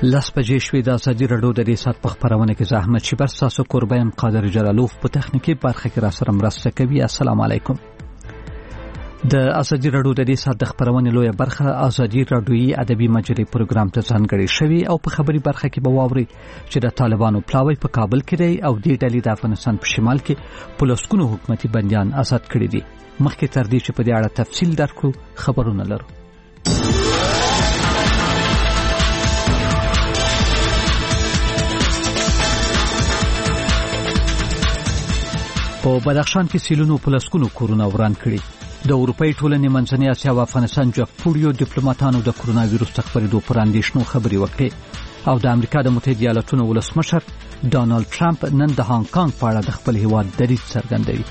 لاس بجې شوې د ازادي راډیو د دې سات په خبرونه کې زه احمد شیبر تاسو قربان قادر جلالوف په تخنیکی برخه کې را سره مرسته کوي. السلام علیکم. د ازادي راډیو د دې سات د خبرونه لویه برخه ازادي راډیوي ادبي مجلې پروګرام ته ځانګړې شوی او په خبري برخه کې به واوري چې د طالبانو پلاوی په کابل کې دی او د ډلې د افغانستان په شمال کې پولیسونو حکومتي بنديان آزاد کړي دي. مخکې تر دې چې په دې اړه تفصیل درکړو خبرونه لرو. په بدخشان کې سیلونو پولیسونو کرونا وران کړي. د اروپای ټولنې منځنۍ اسیا او افغانستان جګپوړیو ډیپلوماټانو د کرونا وایروس خبرېدو پر اندېښنو خبرې وکړې او د امریکا د متحده ایالاتونو ولسمشر ډانلډ ټرمپ نن د هانګ کانګ په اړه د خپل هیواد دریځ څرګندوي.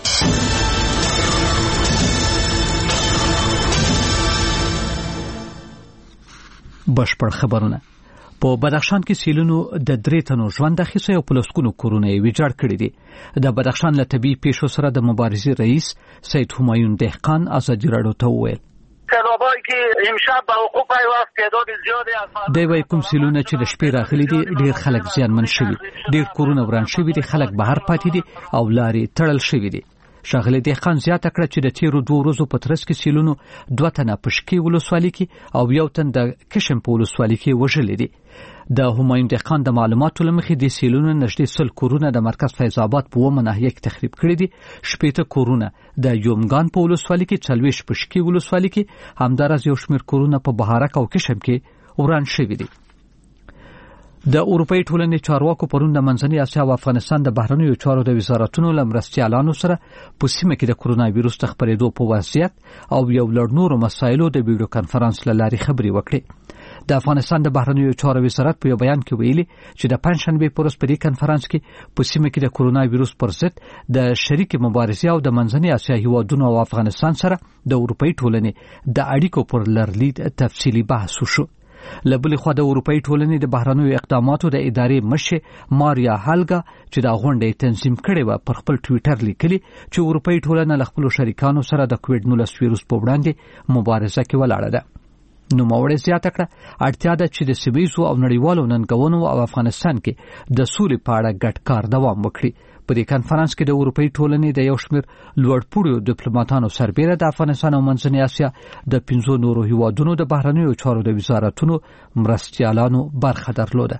بشپړ خبرونه. په بدخشان کې سیلونو د 3 تنو ژوند اخیسته او پولیسونو کورونه یې ویجاړ کړی دي. د بدخشان له طبي پیښو سره د مبارزې رئیس سید همایون دهقان ازادي راډیو ته وویل سیلابایی که امشب به وقوع پیوست تعداد زیادی از دی وای کوم سیلونه چې د شپې راغلي دي ډیر خلک زیانمن شوي، ډیر کورونه وران شوي دي، خلک بهر پاتې دي او لارې تړل شوي دي. شاغلی دهقان زیاته کړه چې د تیرو 2 ورځو په ترڅ کې سیلونو 2 تنه پشکی ولسوالۍ کې او 1 تن د کشم په ولسوالۍ کې وژل دي. د همایون دهقان د معلوماتو لمخې د سیلونو نږدې 100 کورونه د مرکز فیض آباد په ومه ناحیه کې تخریب کړي دي. 18 کورونه د یومګان په ولسوالۍ کې، 40 پشکی ولسوالۍ کې، همدارس یو شمېر کورونه په بهارک او کشم کې وران شوي دي. د اروپای ټولنې چارواکو پرون د منځنۍ اسیا او افغانستان د بهرنیو چارو د وزارتونو لمرستيالانو سره په سیمه کې د کرونا وایروس خبرېدو په وضعیت او یو لړ نورو مسایلو د ویډیو کانفرنس لاري خبري وکړي. د افغانستان د بهرنیو چارو وزارت په یو بیان کې ویلي چې د پنځشنبه پر ورځ په دې کانفرنس کې په سیمه کې د کرونا وایروس پر ضد د شریک مبارزې او د منځنۍ اسیا هیوادونو او افغانستان سره د اروپای ټولنې د اړیکو پر لړلید تفصیلی بحث وشو. لبلې خو د اروپای ټولنې د بهرنیو اقداماتو د ادارې مشر ماریا هالګا چې دا غونډه تنظیم کړې و پر خپل ټوئیټر لیکلي چې اروپای ټولنه له خپل شریکانو سره د کووډ-19 وایروس په وړاندې مبارزه کې ولاړه ده. نو مورې زیاته کړه اړتیا ده چې د سیمه‌یزو او نړیوالو ننګونو او افغانستان کې د سولې په اړه ګډ کار دوام وکړي. په دې کانفرنس کې د اروپای ټولنې د یو شمېر لوړپوړو ډیپلوماټانو سربېره د افغانستان او منځنۍ اسیا د 5 نورو هیوادونو د بهرنیو چارو د وزارتونو مرستيالانو برخه درلوده.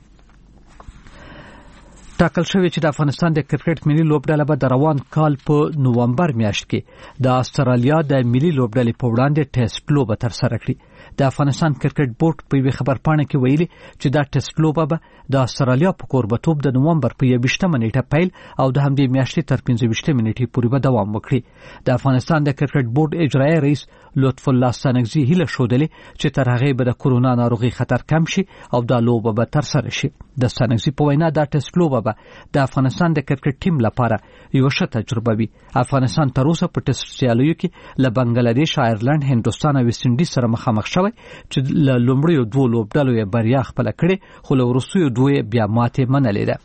ټاکل شوی چې د افغانستان د کرکټ ملي لوبډله به د روان کال په نوومبر میاشت کې د استرالیا د ملي لوبډلې په وړاندې ټیسټ لوبه ترسره کړي. د افغانستان کرکټ بورډ په یوه خبرپاڼه کې ویلي چې دا ټیسټ لوبه به د استرالیا په کوربتوب د نوومبر په 21 نیټه پیل او د همدې میاشتې تر 25 نیټې پورې به دوام وکړي. د افغانستان د کرکټ بورډ اجرایي رئیس لطف الله ستانکزي هیله شودلې چې تر هغه به د کورونا ناروغي خطر کم شي او د لوبه به ترسره شي. د ستانکزي په وینا دا ټیسټ لوبه به د افغانستان د کرکټ ټیم لپاره یو ښه تجربه وي. افغانستان تر اوسه په ټیسټ سیالیو کې له بنگلاديش، آیرلند، هندستان او ویسټ انډیز سره مخامخ شوی چې له لومړیو 2 لوبډلو یې بریا خپل کړې خو له وروستیو 2 بیا ماته منلې ده.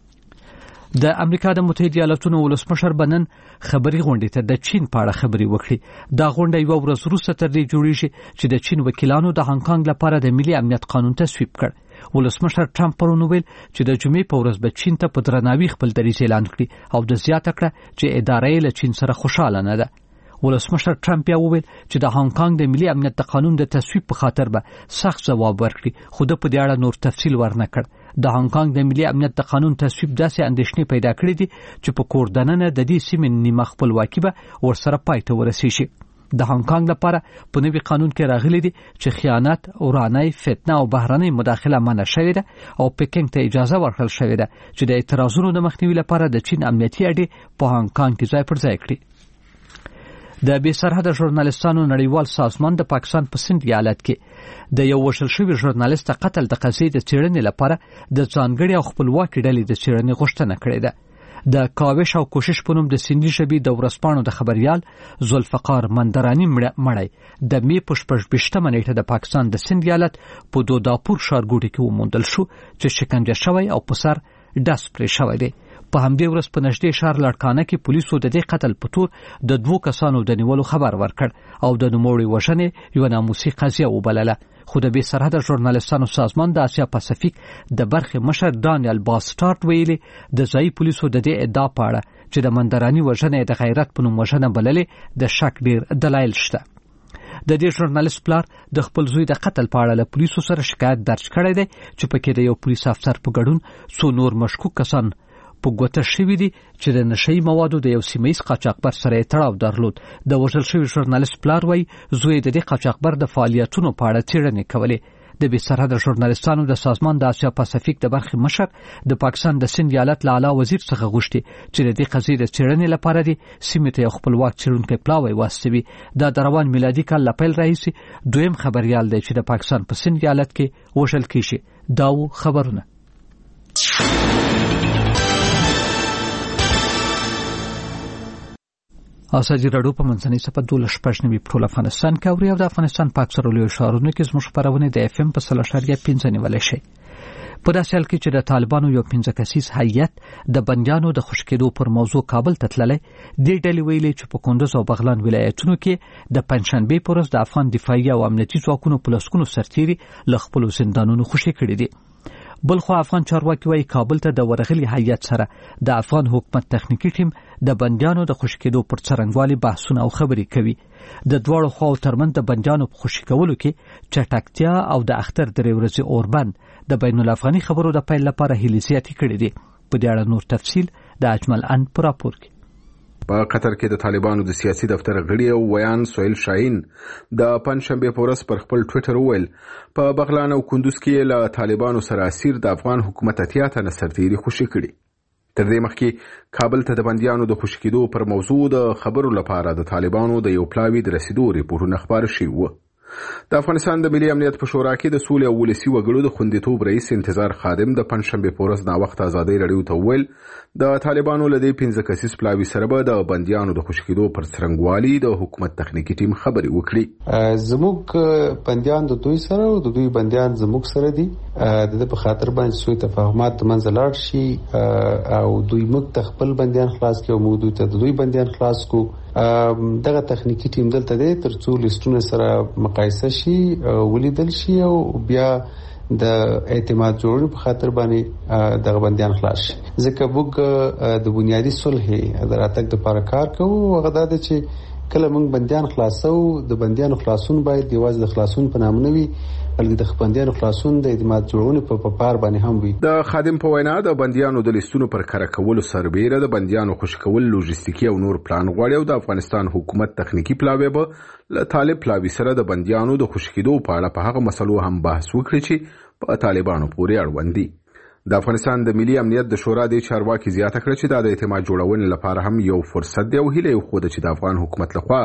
د امریکا د متحده ایالاتونو ولسمشر بنن خبري غونډې ته د چین په اړه خبري وکړي. دا غونډه یو ورځ وروسته تر دې جوړیږي چې د چین وکیلانو د هانګ کانګ لپاره د ملي امنیت قانون تصویب کړ. ولسمشر ټرمپ پرون ویل چې د جمعې په ورځ به چین ته په درناوي خپل دریځ اعلان کړي او د زیاته کړه چې ادارې له چین سره خوشاله نه ده. ولسمشر ټرمپ بیا وویل چې د هانګ کانګ د ملي امنیت د قانون د تصویب په خاطر به سخت ځواب ورکړي خو د په دې اړه نور تفصیل ورنه کړ. د هانګ کانګ د ملي امنیت د قانون تصویب داسې اندېښنې پیدا کړې دي چې په کوردننه د دې سیمې نیمه خپلواکي به ورسره پای ته ورسیږي. د هانګ کانګ لپاره په نوي قانون کې راغلي دي چې خیانت، اورانۍ، فتنه او بهرنۍ مداخله منع شوې ده او پکینګ ته اجازه ورکړل شوې ده چې د اعتراضونو د مخنیوي لپاره د چین امنیتي اډې په هانګ کانګ کې ځای پر ځای کړي. د بې سرحده ژورنالستانو نړیوال سازمان د پاکستان په سند ایالت کې د یو وژل شوي ژورنالست قتل د قضیې د څېړنې لپاره د ځانګړي او خپلواکي ډلې د څېړنې غوښتنه کړې ده. د کاوش او کوشش په نوم د سندي ژبې د ورځپاڼو د خبريال ذوالفقار مندرانی مړی د می په 28 نیټه د پاکستان د سند ایالت په دوداپور ښارګوټي کې وموندل شو چې شکنجه شوی او په سر ډس پرې شوی دی. په همدې ورځ په نږدې ښار لړکانه کې پولیسو د دې قتل په تور د 2 کسانو د نیولو خبر ورکړ او د نوموړي وژنې یو ناموسي قضیه وبلله. خو د بې سرحده ژورنالستانو سازمان د اسیا پاسفیک د برخې مشر ډانیل باسټارټ ویلي د ځایي پولیسو د دې ادعا په اړه چې د مندراني وژنې د غیرت په نوم وژنه بللې د شک ډیر دلایل شته. د دې ژورنالیست پلار د خپل زوی د قتل په اړه له پولیسو سره شکایت درج کړی دی چې پکې د یو پولیس افسر په ګډون څو نور مشکوک کسان په ګوته شوي دي چې د نشئی موادو د یو سیمه‌ایز قاچاقبر سره تړاو درلود. د وژل شوي ژورنالیست پلار وایي زوی د دې قاچاقبر د فعالیتونو په اړه څېړنې کولې. د بې سرحده ژورنالستانو د سازمان د اسیا پاسفیک د برخې مشر د پاکستان د سند ایالت له اعلی وزیر څخه غوښتي چې د دې قضیې د څېړنې لپاره د سیمې ته یو خپلواک څېړونکی پلاوی واستوي. دا د روان میلادي کال له پیل راهیسې دویم خبریال دی چې د پاکستان په سند ایالت کې وژل کیږي. دا و خبرونه. اساجي راډیو په منځنۍ صفحه 12 په ټول افغانستان کې اوري او د افغانستان په اکثرو لویو ښارونو کې زموږ خبرونه د اف ام په 3.5 نیولای شي. په داسې حال کې چې د طالبانو یو 15 کسیز هیئت د بندیانو د خوشی کېدو پر موضوع کابل ته تللی، د ډلې ویلي چې په کندوز او بغلان ولایتونو کې د پنځشنبه پر ورځ د افغان دفاعي او امنیتي ځواکونو په لسګونو سرتیري له خپل زندانونو خوشی کړي دي. بلخو افغان چارواکي وايي کابل ته د ورغلي هیئت سره د افغان حکومت تخنیکی ټیم د بندیانو د خوشی کېدو پر څرنګوالي بحثونه او خبرې کوي. د دواړو خواو ترمنځ د بندیانو په خوشی کولو کې چټکتیا او د اختر درې ورځې اوربند د بین الافغاني خبرو د پیل لپاره هلې زیاتې کړې دي. په دې اړه نور تفصیل د اجمل ان پر راپور کې. په قطر کې د طالبانو د سیاسي دفتر غړي او ویان سویل شاهین د پنځشنبه په ورځ پر خپل ټوئیټر وویل په بغلان او کندوز کې له طالبانو سره اسیر د افغان حکومت اتیا تنه سرتیري خوشي کړي. تر دې مخکې کابل ته د بندیانو د خوشي کېدو پر موضوع د خبرو لپاره د طالبانو د یو پلاوی د رسیدو ریپورتونه خبر شوي وو. د افغانستان د ملي امنیت په شورا کې د سولې او ولسي وګړو د خوندیتوب رئیس انتظار خادم د پنځشنبه په ورځ نا وخت ازادۍ راډیو ته وویل د طالبانو له دې 15 کسیز پلاوی سره به د بندیانو د خوشي کېدو پر څرنګوالي د حکومت تخنیکی ټیم خبرې وکړي. زموږ بندیان د دوی سره او د دوی بندیان زموږ سره دي. د په خاطر باندې سوی تفاهمات منځ لاړ شي او دوی موږ ته خپل بندیان خلاص کړي او موږ دوی ته د دوی بندیان خلاص کو. دغه تخنیکی ټیم دلته دی ترڅو لیستونه سره مقایسه شي ولیدل شي او بیا د اعتماد جوړولو په خاطر باندې دغه بندیان خلاص شي. ځکه موږ د بنیادی صلح د راتګ لپاره کار کوو. هغه دا دی چې کله موږ بندیان خلاصو د بندیانو خلاصون باید یوازې د خلاصون په نامه نه وي بلکې د بندیانو خلاصون د اعتماد جوړونې په پار باندې هم وي. د خادم په وینا د بندیانو د لیستونو پر کار کولو سربېره د بندیانو خوشی کول لوجستیکي او نور پلان غواړي او د افغانستان حکومت تخنیکی پلاوی به له طالب پلاوی سره د بندیانو د خوشی کېدو په اړه په هغه مسلو هم بحث وکړي چې په طالبانو پورې اړوند دي. د افغانستان د ملي امنیت د شورا د چارواکي زیاته کړ چې د اعتماد جوړونې لپاره هم یو فرصت دی او هیله خو د چې د افغان حکومت لخوا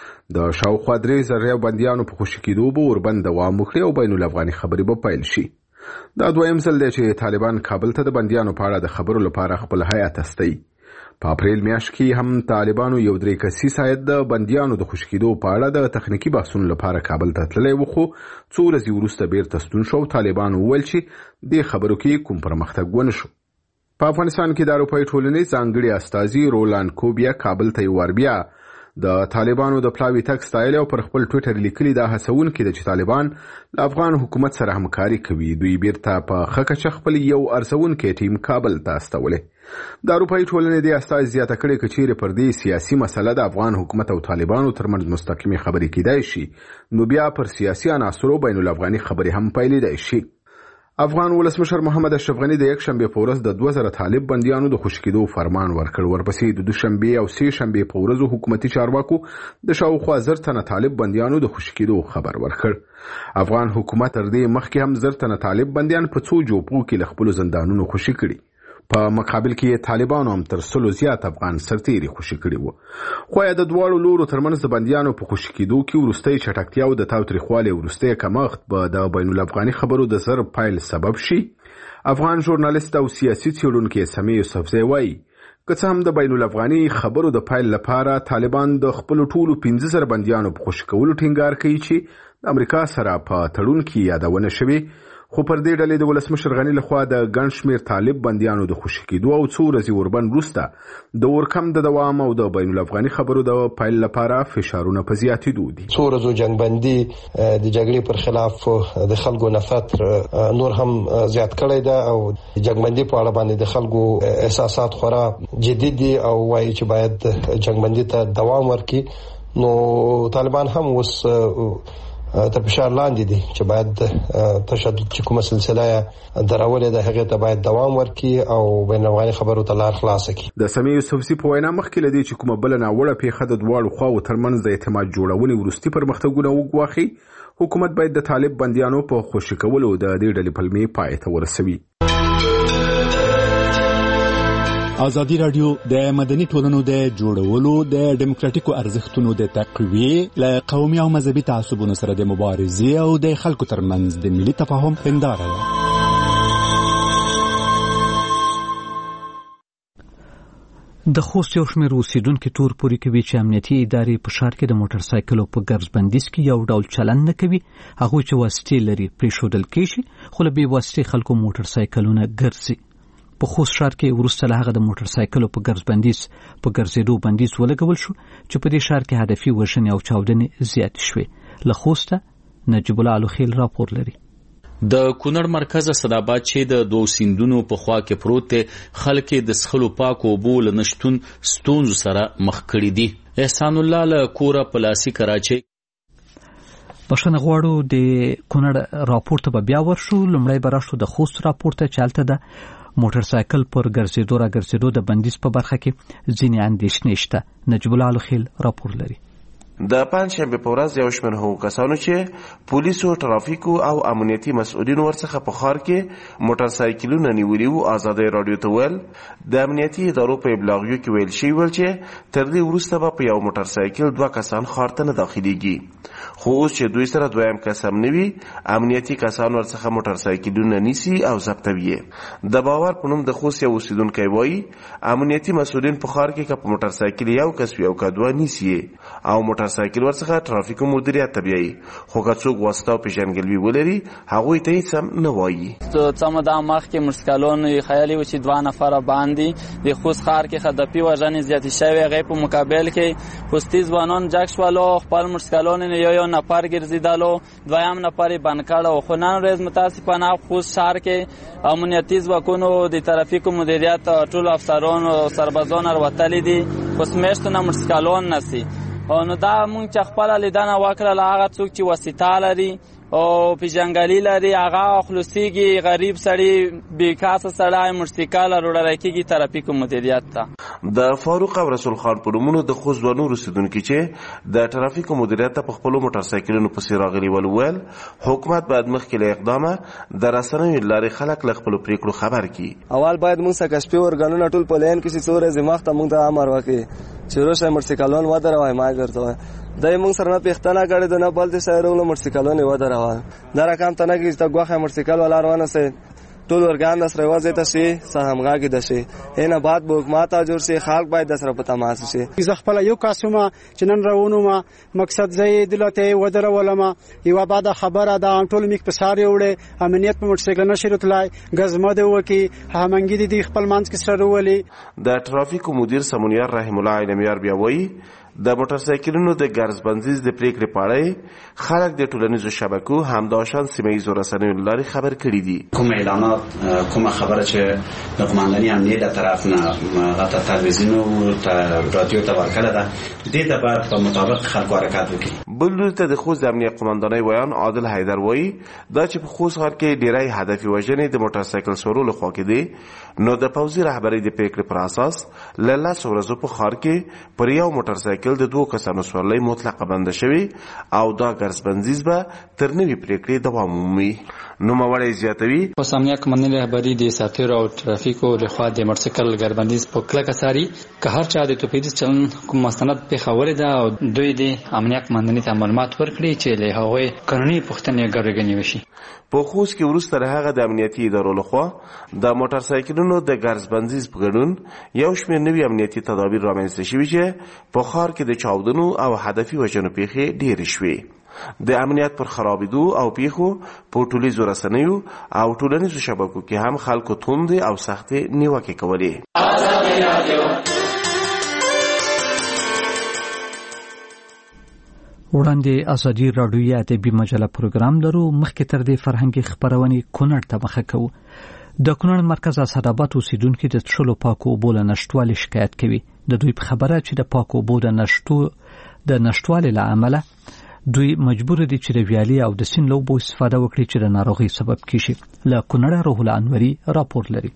د شاوخوا 3,000 بندیانو په خوشی کېدو به وربند دوام وکړي او بین الافغاني خبرې به پیل شي. دا دویم ځل دی چې طالبان کابل ته د بندیانو په اړه د خبرو لپاره خپل هیئت استوي. په اپریل میاشت کې هم طالبانو یو 3 کسیز هیئت د بندیانو د خوشی کېدو په اړه د تخنیکی بحثونو لپاره کابل ته تللی و، خو څو ورځې وروسته بیرته ستون شو. طالبانو وویل چې د خبرو کې کوم پرمختګ ونه شو. په افغانستان کې د اروپایي ټولنې ځانګړي استازي رولاند کوبیا کابل ته یو ور بیا د طالبانو د پلاوی تک ستایل او پر خپل ټوئیټر لیکلي دا هڅون کې چې طالبان له افغان حکومت سره همکاري کوي. دوی بیرته په خکه خپل یو ارزون کې ټیم کابل ته استولې. د اروپایي ټولنې د استاذ زیاته کړي چې چیرې پر دې سیاسي مسله د افغان حکومت او طالبانو ترمنځ مستقیمه خبرې کیدای شي نو بیا پر سیاسي عناصرو بین الافغاني خبرې هم پیلېدای شي. افغان ولسمشر محمد اشرف غنی د یک شنبه په ورځ د 2000 طالب بندیانو د خوشی کېدو فرمان ورکړ. ورپسې د دوشنبه او سه شنبه په ورځو حکومتي چارواکو د شاوخوا 1000 تنه طالب بندیانو د خوشی کېدو خبر ورکړ. افغان حکومت تر دې مخکې هم 1000 تنه طالب بندیان په څو جوپو کې له خپل زندانونو خوشی کړي. په مقابل کې طالبانو هم تر 100 زیات افغان سرتیري خوشی کړي وو. خو د دواړو لورو ترمنځ د بندیانو په خوشی کېدو کې ورستۍ چټکتیا او د تاوتریخوالي ورستۍ کمښت به د بین الافغاني خبرو د زر پایل سبب شي. افغان ژورنالیست او سیاسي څېړونکی سمیع یوسفزی وایي که څه هم د بین الافغاني خبرو د پایل لپاره طالبان د خپل ټولو 15,000 بندیانو په خوشی کولو ټینګار کوي چې د امریکا سره په تړون کې یادونه شوی، خو پر دې ډلې د ولسمشر غني لخوا د ګڼ شمېر طالب بندیانو د خوشي کېدو او څو ورځې وربند وروسته د اورکم د دوام او د بین الافغاني خبرو د پیل لپاره فشارونه په زیاتېدو دي. څو ورځو جنګبندي د جګړې پر خلاف د خلکو نفرت نور هم زیات کړی ده او جنګبندي په اړه باندې د خلکو احساسات خورا جدي دي او وايي چې باید جنګبندي ته دوام ورکړي. نو طالبان هم اوس تر فشار لاندې دي چې باید تشدد چې کومه سلسله درولې ده هغه ته باید دوام ورکړي او بین الافغاني خبرو ته لار خلاص کړي. د سمیع یوسفزي په وینا مخکې لدی چې کومه بل ناوړه پیښه د دواړو خواو ترمنځ د اعتماد جوړونې وروستي پرمختګونه وګواخي، حکومت باید د طالب بندیانو په خوشي کولو د دې ډلې پلمې پای ته ورسوي. ازادي رادیو د مدني ټولنو د جوړولو د ډیموکراتیکو ارزښتونو د تقویې له قومي او مذهبي تعصبونو سره د مبارزې او د خلکو ترمنځ د ملي تفاهم هنداره ده. د خوست یو شمېر اوسیدونکو تور پورې کوي چې امنیتي ادارې په ښار کې د موټر سایکلو په ګرځ بندیز کې یو ډول چلند نه کوي. هغوی چې واسطې لري پرېښودل کېږي، خو له بې واسطې خلکو موټر سایکلونه ګرځي. په خوست ښار کې وروسته له هغه د موټر سایکلو په ګرځ بندیز په ګرځېدو بندیز ولګول شو چې په دې ښار کې هدفي وژنې او چاودنې زیاتې شوې. له خوسته نجیب الله الوخیل راپور لري. د کونړ مرکز اسداباد چې د دوه سیندونو په خوا کې پروت دی، خلک د څښلو پاکو اوبو له نشتون ستونزو سره مخ کړي دي. احسان الله له کوره پلاسي کراچۍ. بښنه غواړو د کونړ راپور ته بیا ورشو. لومړی به راشو د خوست راپور ته چې هلته د موټر سایکل پر ګرځېدو را ګرځېدو د بندیز په برخه کې ځینې اندېښنې شته. نجیب الله الوخیل راپور لري. د پنځشنبه په ورځ یو شمېر هغو کسانو چې پولیسو، ټرافیکو او امنیتي مسؤلینو ورڅخه په ښار کې موټر سایکلونه نیولي وو، ازادۍ راډیو ته ویل د امنیتي ادارو په ابلاغیو کې ویل شوي ول چې تر دې وروسته به په یو موټر سایکل 2 کسان ښار ته نه داخليږي. خو اوس چې دوی سره دویم کس هم نه وي، امنیتي کسان ورڅخه موټر سایکلونه نیسي او ضبطوي. د باور په نوم د خوست یو اوسیدونکی وایي امنیتي مسؤلین په ښار کې که په موټر سایکل یو کس وي او که دوه نیسي او موټر سایکل ورڅخه ټرافیکو مدیریت ته بیایي، خو که څوک واسطه او پیژندګلوي ولري هغوی ته هیڅ هم نه وایي. څه موده مخکې موټرسایکلونو خیالي و چې 2 نفره باندې د خوست ښار کې هدفي وژنې زیاتې شوې. هغې په مقابل کې خوستي ځوانان جګ شولو، خپل موټرسایکلونه یو نفر ګرځېدلو، دویم نفر یې بند کړی. خو نن ورځ متاسفانه خوست ښار کې امنیتي ځواکونو د ترافیکو مدیریت ټولو افسرانو او سربازانو راوتلي دي، خو سمیشتونه موټرسایکلونه نسي. نو دا مونږ چې خپله لیدنه وکړله، هغه څوک چې واسطه لري او پیژنګلي لري هغه خلاصېږي، غریب سړي بېکاسه سړی موټرسایکل وروړی کېږي ترافیکو مدیریت ته. د فاروق او رسول خان په نومونو د خوست دوه نور اوسېدونکي چې د ترافیکو مدیریت ته په خپلو موټرسایکلونو پسې راغلي ول ویل حکومت باید مخکې له اقدامه د رسنیو له لارې خلک له خپلو پرېکړو خبر کړي. اول باید موږ څه کشفي ارګانونه ټول په لین کې چې څو ورځې مخته موږ ته امر وکړي چې روشه موټرسایکلونه ودروئ، ما ګرځوئ. دای موږ سره نه پېښتنه کړې ده، نه بل د شاعرونو موټرسایکلونه یې ودروه. دا رقم ته نه کېږي چې ته ګوښه موټرسایکل ولا روانه سئ، ټول ارګان در سره یوازې ته شي، همغږي ده شي. اینه بعد به حکومت جوړ شي، خلک باید در سره په تماس شي. زه خپله یو کاسومه چې نن روانومه، مقصد زه یې دلته یې ودرولمه. یوه بعده خبره ده، ټول میک په سار یې وړی، امنیت په موټرسایکل نه شي راتلی، ګزمه دې وکړي، همنګي دې خپل منځ کې سره وولي. د ټرافیکو مدیر سمونیار رحم الله عینمیار بیا وایي د موټرسایکلونو د ګرځ بندیز د پریکړې په اړه خلک د ټولنیزو شبکو همداشان سیمه‌ییزو رسنیو له لارې خبر کړي دي. کوم اعلانات، کومه خبره چې د قومندانۍ امنیت له طرف نه غته تلویزیون او رادیو ته ورکړه ده، دې ته باید په مطابق خلکو حرکت وکړي. بل لوري ته د خوست د امنیت قومندانۍ ویان عادل حیدر وایي دا چې په خوست ښار کې ډیری هدفي وژنې د موټرسایکل سورو لخوا کېدې، نو د پوځي رهبرۍ د پریکړې پر اساس له 10 ورځو په ښار کې پر یو موټرسایکل د 2 کسانو سورلۍ مطلقه بنده شوي او دا ګرځ بندیز به تر نوې پریکړې دوام ومومي. نوموړی زیاتوي خوست امنیت قومندانۍ رهبري د ساتیرو او ټرافیکو لخوا د موټرسایکل ګرځ بندیز په کلکه څاري. که هر چا د توپیریز چلن کوم مستند پیښه ورې ده او دوی د امنیت قومندانۍ ته معلومات ورکړي چې له هغوی قانوني پوښتنې ګرځېدنې وشي. په خوست کې وروسته له هغه د امنیتي ادارو لخوا د موټرسایکلونو د ګرځ بندیز په ګډون یو شمېر نوي امنیتي تدابیر رامنځته شوي چې په ښار کې د چاودنو او هدفي وژنو پیښې ډېرې شوې. د امنیت پر خرابېدو او پیښو په ټولیزو رسنیو او ټولنیزو شبکو کې هم خلکو توندې او سختې نیوکې کولې. وړاندې ازادي راډیو ادبي مجله پروګرام لرو. مخکې تر دې فرهنګي خبرونه کونړ ته مخه کوو. د کونړ مرکز اسداباد اوسیدونکو د تشلو پاکو اوبو له نشټوالي شکایت کوي. د دوی په خبره چې د پاکو اوبو د نشټوالي له امله دوی مجبور دي چې د ویالي او د سیند له اوبو استفاده وکړي چې د ناروغي سبب کیږي. له کونړ روح الله انوري راپور لري.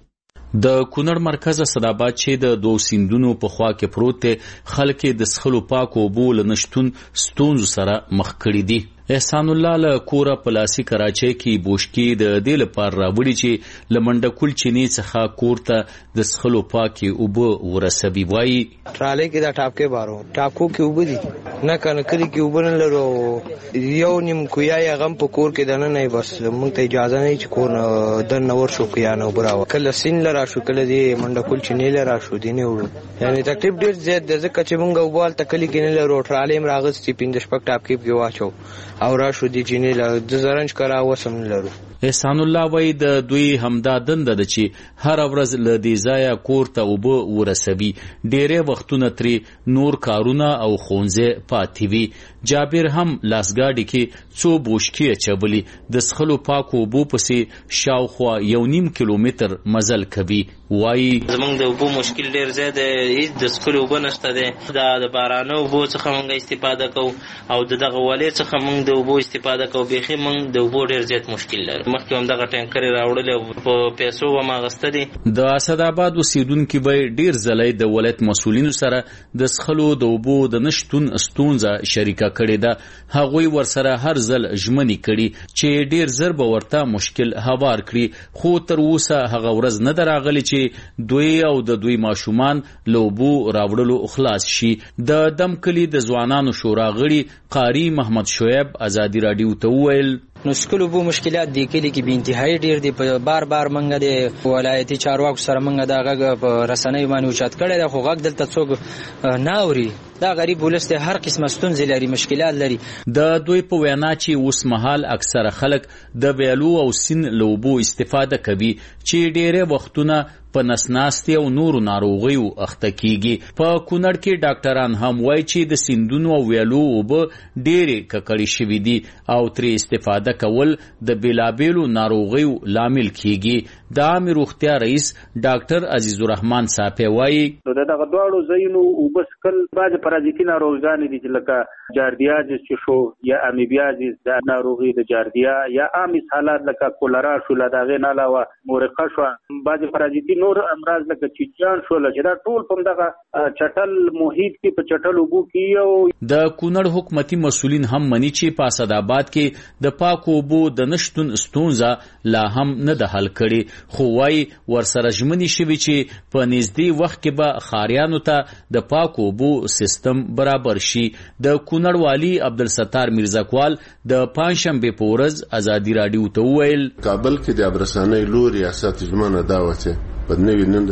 د کونړ مرکز اسداباد چې د دوه سیندونو په خوا کې پروت دی، خلک د څښلو پاکو اوبو له نشتون ستونزو سره مخ کړي دي. احسان الله له کوره پلاسي کراچۍ کې بوشکی د دې لپاره راوړي چې لمنډکول چینی څخه کورته د څښلو پاکي اوبه ورسوي. وایي ټراله کې دا ټاپکې بارو ټاپکو کې اوبه دي نه کنه کلی کې اوبه نه لرو. یو نیم کویا یا غم په کور کې دنه نه بس مونږ ته اجازه نه چې کور د نور شو کویا نه براو کله سین لرا شو کله دې منډکول چینی لرا شو دي نه وړو. یعنی تکلیف ډیر زیات د ځکه چې مونږ وبال تکلی کې نه لرو. ټراله مراغستې 15 شپک ټاپکې کې واچو او را شو دي چې نه د زرنج کرا وسم لرو. احسان الله وای د دوی همدا دنده ده چې هر ورځ له دې ځایه کور ته اوبه ورسوي. ډېرې وختونه ترې نور کارونه او ښوونځی پاتې وي. جابر هم لاسګاډي کې څو بوشکې اچولي د څښلو پاکو اوبو پسې شاوخوا 1.5 کیلومتر مزل کوي. وایي زمونږ د اوبو مشکل ډېر زیات دی. هیڅ د څښلو اوبه نشته دی. د بارانه اوبو څخه مونږ استفاده کوو او د دغه ولې څخه مونږ د اوبو استفاده کوو. بیخي مونږ د اوبو ډېر زیات مشکل لرو. مخکې هم دغه ټینکرې راوړلې په پیسو هم اخیسته دي. د اسداباد اوسیدونکي به ډېر ځله د ولایت مسؤلینو سره د څښلو د اوبو د نشتون ستونزه شریکه کړې ده. هغوی ورسره هر ځل ژمنې کړي چې ډېر زر به ورته مشکل هوار کړي، خو تر اوسه هغه ورځ نه ده راغلې چې دوی او د دوی ماشومان له اوبو راوړلو خلاص شي. د دم کلي د ځوانانو شورا غړي قاری محمد شعیب ازادي راډیو ته وویل نو سکلو بو مشکلات دی کلی کې به انتهایی ډیر دی. په بار منګه دی ولایتي چارواکو سره منګه دا غږ په رسنۍ باندې اوچت کړی دا خو غږ دلته څوک نه اوري. دا غریب ولست هر قسمه ستونزې لري، مشکلات لري. د دوی په وینا چې اوس مهال اکثره خلک د ویالو او سین لوبو استفاده کوي چې ډیره وختونه په نسناستي او نورو ناروغیو اخته کیږي. په کونړ کې ډاکټران هم وایي چې د سیندونو او ویالو اوبه ډېرې ککړې شوي دي او ترې استفاده کول د بیلابیلو ناروغیو لامل کیږي. د عامې روغتیا رئیس ډاکټر عزیز الرحمن صافی وایي دغه دواړو ځایونو اوبه څښل بعضې پرازیتي ناروغیانې دي چې لکه جاردیازیس چې شو یا امیبیازیس د ناروغي د جاردیا یا عام حالات لکه کولرا شو له دغې نه علاوه مورقه شوه بعضې پرازیتي نور امراض لکه چیچان شو چې دا ټول په دغه چټل محیط کې په چټل اوبو کې. او د کونړ حکومتي مسؤلین هم مني چې په اسداباد کې د پاکو اوبو د نشتون ستونزه لا هم نه ده حل کړي، خو وايي ورسره ژمنې شوي چې په نږدې وخت کې به ښاریانو ته د پاکو اوبو سیستم برابر شي. د کونړ والی عبدالستار میرزاکوال د پنجشنبې په ورځ ازادي راډیو ته وویل کابل کې د ابرسانۍ لور ریاست ژمنه دا و چې په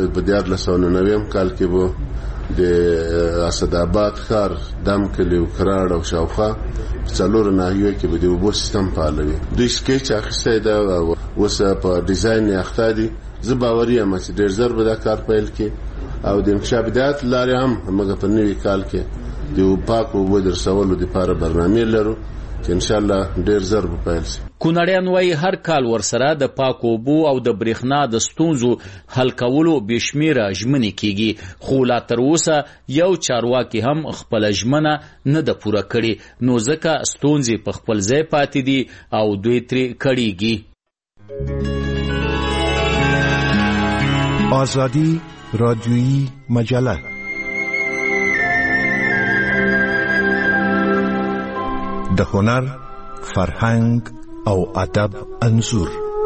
1999 کال کې به د اسداباد ښار دم کلی او کراړ او شاوخوا څلور ناحیو کې به د اوبو سیستم فعال وي. دوی سکیچ اخیستی دا اوس په ډیزاین یې اخته دي. زه باوري یم چې ډېر ژر به دا کار پیل کړي او د انکشاف بدایت لارې هم همغه په نوي کال کې د پاکو اوبو د رسولو دپاره برنامې لرو چې انشاءالله ډېر زر به پیل شي. کونړیان وایي هر کال ورسره د پاکو اوبو او د برېښنا د ستونزو حل کولو بې شمېره ژمنې کیږي، خو لا تر اوسه یو چارواکي هم خپله ژمنه نه ده پوره کړې، نو ځکه ستونزې په خپل ځای پاتې دي او دوی ترې کړېږي. آزادی رادیویی مجله د هنر، فرهنګ او ادب انځور.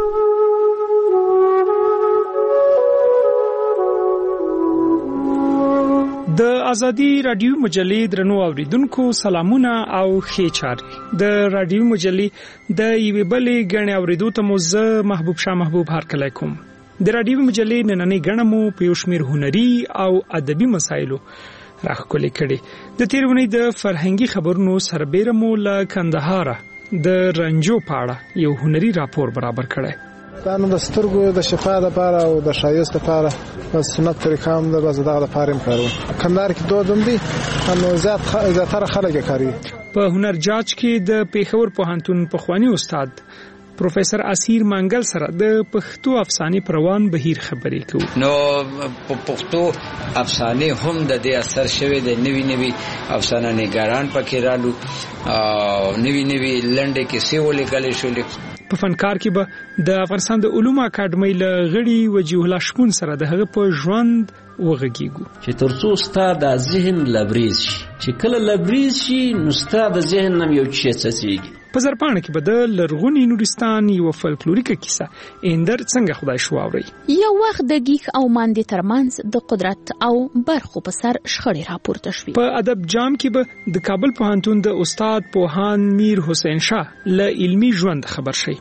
د ازادي رادیو مجلې درنو اوریدونکو سلامونه او ښه چارې. د رادیو مجلې د یوې بلې غنې اوریدو ته مو زه محبوب شاه محبوب هرکلی کوم. د رادیو مجلې نننۍ غنمو په یو شمېر هنري او ادبي مسایلو راخکلې کړي. د تیرونی د فرهنګي خبرونو سربېره مو له کندهار د رنجو پاړه یو هنري راپور برابر کړی. دا نو د سترګو د شفا لپاره او د ښایست لپاره د سنت طریقه هم د دغه لپاره هم کاروي. کندهار کې دودم دي نو زیاتره خلک یې کاروي. په هنر جاج کې د پیښور پوهنتون پخوانی استاد پروفیسور اسیر منګل سره د پښتو افسانې پروان بهیر خبرې کوي. نو په پښتو افسانې هم د دې اثر شوی د نوي افسانه نګاران پکې رالو او نوي لنډه کې سی ولګل شو. په فنکار کې به د افغانستان د علومو اکاډمۍ له غړي وجیه الله شپون سره د هغه په ژوند وغږیږو چې ترڅو ستاسو د ذهن لبریز شي، چې کله لبریز شي نو ستاسو د ذهن نم یو څه څڅیږي. په زرپانه کې به د لرغونی نورستان یو فلکلوریکه کیسه اندر څنګه خدای شو اوري. یو وخت د گیک او ماندې ترمنځ د قدرت او برخو په سر شخړې راپورته شوې. په ادب جام کې به د کابل پوهنتون د استاد پوهان میر حسین شاه له علمی ژوند خبر شي.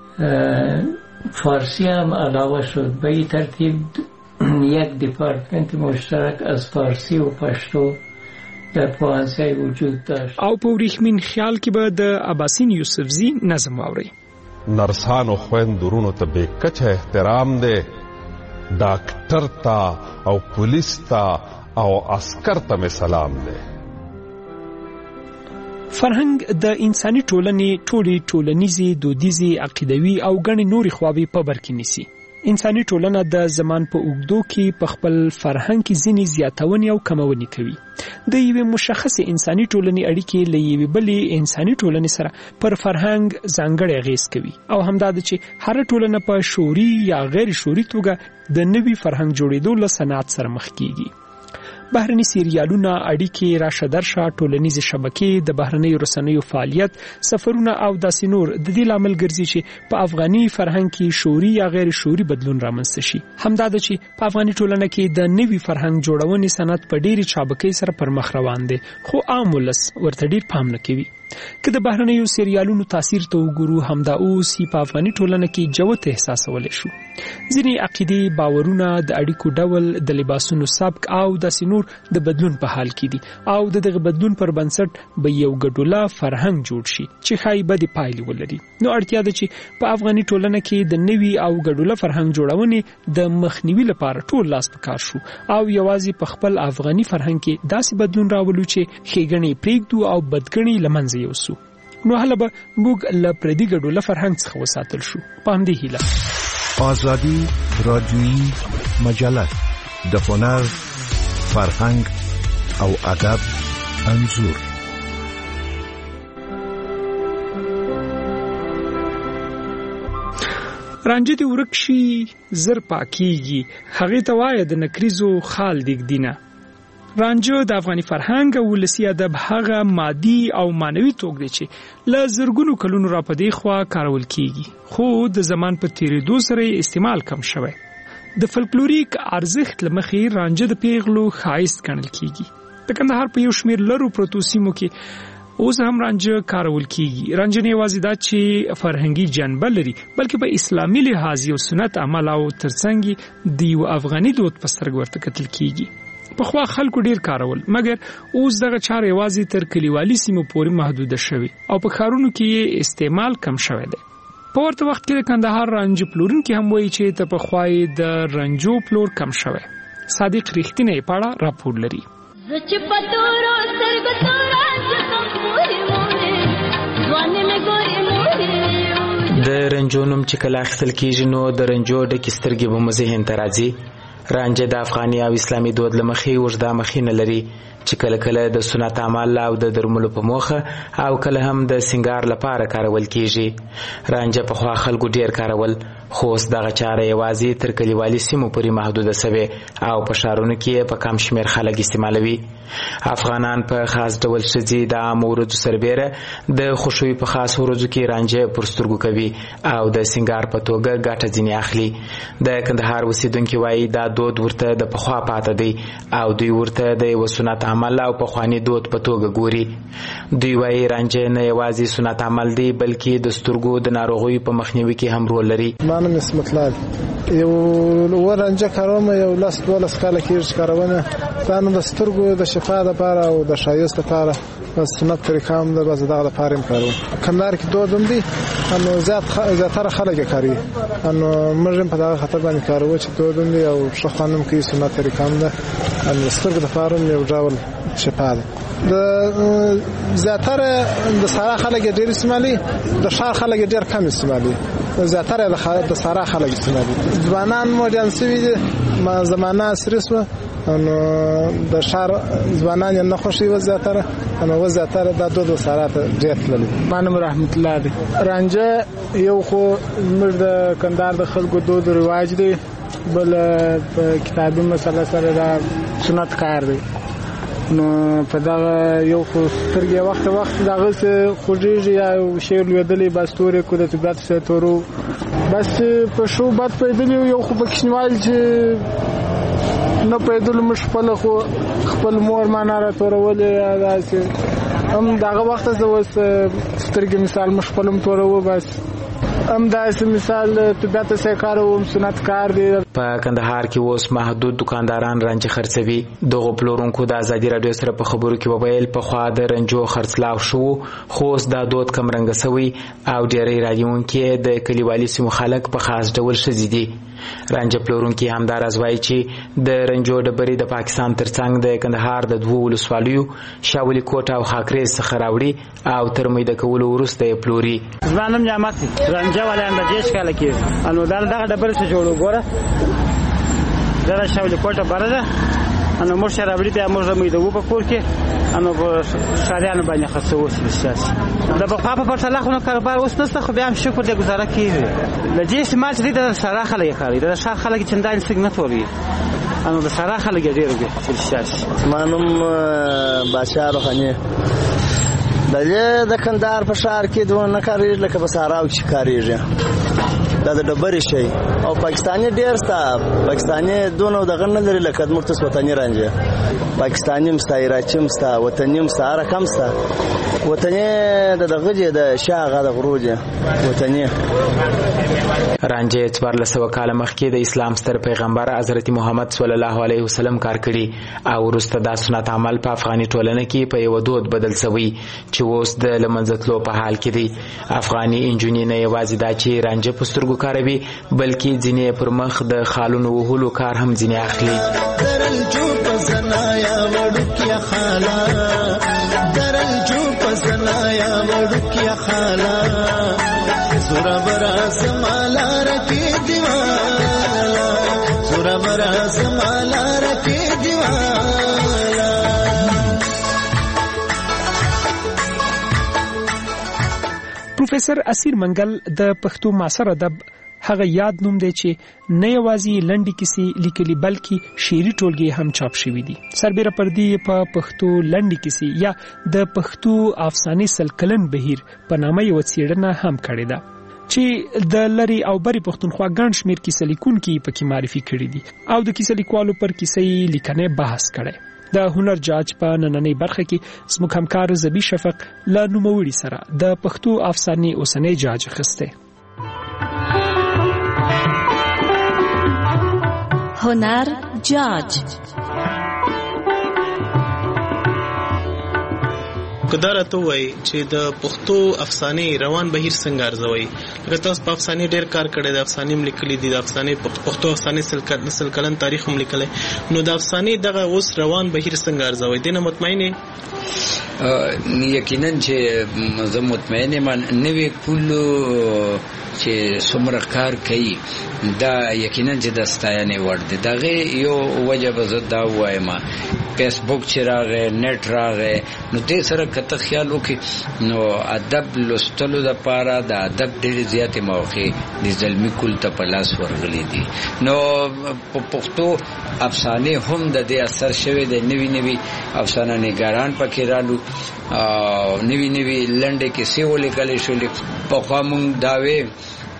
فارسی هم علاوه شد به این ترتیب یک دیپارتمنت مشترک از فارسی و پشتو در پوهنځای وجود داشت. او په وریښمین خیال کې به د عباسین یوسفزی نظم واوري. نرسانو خويندورونو ته به کچه احترام دی، ډاکټر ته او پولیس ته او عسكر ته سلام دی. فرهنګ د انساني ټولنې ټولنیزي، دودیزي، عقیدوي او ګڼې نورې خواوې په بر کې نیسي. انساني ټولنه د زمان په اوږدو کې په خپل فرهنګ کې ځینې زیاتونې او کمونې کوي. د یوې مشخصې انساني ټولنې اړیکې له یوې بلې انساني ټولنې سره پر فرهنګ ځانګړی اغېز کوي او همدا ده چې هر ټولنه په شعوري یا غیر شعوري توګه د نوي فرهنګ جوړېدو له صنعت سره مخ کیږي. بهرني سیریالونه، اړیکې، راشه درشه، ټولنیزې شبکې، د بهرنیو رسنیو فعالیت، سفرونه او داسې نور د دې لامل ګرځي چې په افغاني فرهنګ کې شعوري یا غیر شعوري بدلون رامنځته شي. همدا ده چې په افغاني ټولنه کې د نوي فرهنګ جوړونې صنعت په ډېرې چابکۍ سره پر مخ روان دی، خو عام ولس ورته ډېر پام نه کوي. که د بهرنیو سیریالونو تاثیر ته وګورو، همدا اوس په افغاني ټولنه کې جوت احساسولای شو. ځینې عقیدې، باورونه، د اړیکو ډول، د لباسونو سبک او داسې نور د بدلون په حال کې دي او دغه بدلون پر بنسټ به یو ګډوله فرهنګ جوړ شي چې ښایي بدې پایلې ولري. نو اړتیا ده چې په افغاني ټولنه کې د نوي او ګډوله فرهنګ جوړونې د مخنیوي لپاره ټول لاس پکار شو او یوازې په خپل افغاني فرهنګ کې داسې بدلون راولو چې ښېګڼې پرېږدو او بدګڼې له منځه یوسو. نو هله به موږ له پردي ګډوله فرهنګ څخه وساتل شو. په همدې هیله آزادی رادیویی مجله د هنر، فرهنګ او ادب انځور. رانجه دی ورک شي زر پاکیږي، هغې ته وایه د نکریزو خال دیږدینه. رانجه د افغاني فرهنګ او ولسي ادب هغه مادي او معنوي توک دی چې له زرګونو کلونو را پدې خوا کارول کیږي، خو د زمان په تیریدو سره استعمال کم شوی. د فلکلوریک ارزښت لمخې رانجه د پیغلو ښایست ګڼل کیږي. د کندهار په یو شمېر لرو پروتو سیمو کې اوس هم رانجه کارول کیږي. رانجه نه یوازې دا چې فرهنګي جنبه لري، بلکې په اسلامي لحاظ یو سنت عمل او ترڅنګ د یو افغاني دود په سترګو ورته کتل کیږي. پخوا خلکو ډیر کارول، مګر اوس دغه چاره یوازې تر کلیوالي سیمو پورې محدوده شوی او په ښارونو کې یې استعمال کم شوی دی. په ورته وخت کې د کندهار رانجه پلورونکي هم وایي چې ته پخوا د رنجو پلور کم شوی. صادق ریښتینی پاړه راپور لري. د رنجو نوم چې کله اخیستل کیږي نو د رنجو ډکې سترګې به مو ذهن ته راځي. رانجه د افغاني او اسلامي دود له مخې اوږده مخینه لري چې کله کله د سنت عمل او د درملو په موخه او کله هم د سنگار لپاره کارول کیږي. رانجه په خوا خلکو ډیر کارول، خو اوس دغه چاره یوازې تر کلیوالي سیمو پورې محدوده سوې او په ښارونو کې په کم شمېر خلک استعمالوي. افغانان په خاص ډول ښځې د عامو ورځو سربېره د خوښیو په خاصو ورځو کې رانجه پر سترګو کوي او د سنگار په توګه ګټه ځینې اخلي. د کندهار اوسېدونکي وایي دا دود ورته د پخوا پاته دی او دوی ورته د یو سنت عمل او پخوانی دود په توګه ګوري. دوی وايي رانجه نه یوازې سنت عمل دی بلکې د سترګو د ناروغیو په مخنیوي کې هم رول لري. مانم اسمت لال یو ورانجه کاروم یو لاس 12 کال کې کارونه تانو د سترګو د شفا لپاره او د شایست لپاره بس سنت طریقه هم د بس دغه لپاره کارو. کندهار کې دودم دي انو زیاتره خلک کوي انو مرجم په دغه خطر باندې کارو چې دودم دي او شخصانم کې سنت طریقه هم ده انو سترګو لپاره یو ډول شفا ده. د زیاتره د سارا خلک ډیر استعمالي د شار خلک ډیر کم استعمالي زیاتره د سارا خلک استعمالي ځوانان مودرن سوي دي ما زمانہ سرسو انو د شار ځوانان نه خوشي و زیاتره انو و زیاتره د دود سارا ته ډیر تللي. مانم رحمت الله دی رانجه یو خو موږ د کندهار د خلکو دود رواج دی بل کتابي مسله سره د سنت کار دی. نو په دا یو خو سترګې وخت دغه څه خوږیږي یا شی لویدلې باستوري کو د طبيعت سره تورو بس په شو بد پیدل یو خو په کښنوال چې نه پیدل مش خپل مور معنا را تورولې داسې هم دغه وخت زه وس سترګې مثال مش خپلم تورو بس هم داسې مثال طبيعت سره کاروم سنت کار دی. په کندهار کې اوس محدود دکانداران رانجه خرڅوي. دغه پلورونکو د ازادي رادیو سره په خبرو کې وویل په خوا د رنجو خرڅلاو شو خو اوس دا دود کم رنګ سوی او ډېری رادیونکو د کلیوالي سیمو خلک په خاص ډول شزي دي. رانجه پلورونکي همدار ازوای چې د رنجو ډبرې د پاکستان ترڅنګ د کندهار د دوه ولسوالیو شاولي کوټ او خاکریز څخه راوړي او تر میده کولو وروسته یې پلوري. ځوانم نعمت رنجه ولې اندازې کاله کې انو دا ډبرې څه جوړو ګوره دا شاولي کوټه برده انو موږ سره راوړي ته موږ میده و په کور کې انو په شاریانو باندې خاصو سیاسي د بقا په پرتله خو کاروبار اوس نشته خو بیا هم شکر دې گزاره کیږي. د دې استعمال چې د سره خلک کوي د شهر خلک چندان سګنټ وري انو د سره خلک ډیر دي سیاسي. مانم بادشاہ روحاني د کندهار په شهر کې دوه نه کاریږي لکه په ساراو کې کاریږي دا د ډبرې شي او پاکستاني ډیر ستا پاکستاني دونه دغه نه لري لکه مرتس وطني رانجه پاکستاني مستا عراقي مستا وطني مستا رقم مستا وطني دغه د شاغه د غروجه وطني رانجه 1400 کال مخکې د اسلام ستر پیغمبر حضرت محمد صلی الله علیه وسلم کار کړی او وروسته د سنت عمل په افغاني ټولنه کې په یو دود بدل شوی چې اوس د لمنځتلو په حال کې دی. افغاني انجونی نه یوازې دا چې رانجه په سترګو کاروي بلکې ځینې پر مخ د خالونو وهلو کار هم ځینې اخلي. درنجو پزنایا وړکیا خالا درنجو پزنایا وړکیا خالا زورا برا سمالا رکی دیوالا زورا برا سمالا رکی دیوالا. پروفیسر اسیر منګل د پښتو معاصر ادب هغه یاد نوم دی چې نه یوازې لنډې کیسې لیکلي بلکې شعري ټولګې هم چاپ شوي دي. سربیره پردي په پښتو لنډې کیسې یا د پښتو افسانې سلکلن بهیر په نامه یو څېړنه هم کړې ده چې د لری او بری پښتونخوا ګڼ شمېر کیسه لیکونکي پکې معرفي کړي دي او د کیسه لیکوالو پر کیسې لیکنې بحث کړي. د هنر جاج په نننۍ برخه کې زموږ همکار زبی شفق له نوموړي سره د پښتو افسانې اوسنۍ جاج اخیستی. هنر جاج کدار ته وای چې د پښتو افسانې روان بهیر څنګه ارزوي لکه تاسو په افسانې ډېر کار کړی د افسانې لیکلي دي د افسانې پښتو افسانې سلکلن تاریخ هم لیکلی نو د افسانې دغه اوس روان بهیر څنګه ارزوي دنه مطمئن یقینا چې زه مطمئن یم نوې کولو چې څومره کار کوي دا یقینا چې د ستاینې وړ دی. دغه یو وجه به زه دا وایم فیسبوک چې راغی نت راغی نو دې سره کته خیال وکړي نو ادب لوستلو لپاره د ادب ډېرې زیاتې موقع د زلمي کول ته په لاس ورغلي دي. نو په پښتو افسانې هم د دې اثر شوی دی. نوي نوي افسانه نګاران پکې رالو نوي نوي لنډې کیسې ولیکلې شولې. پخوا مونږ دا وې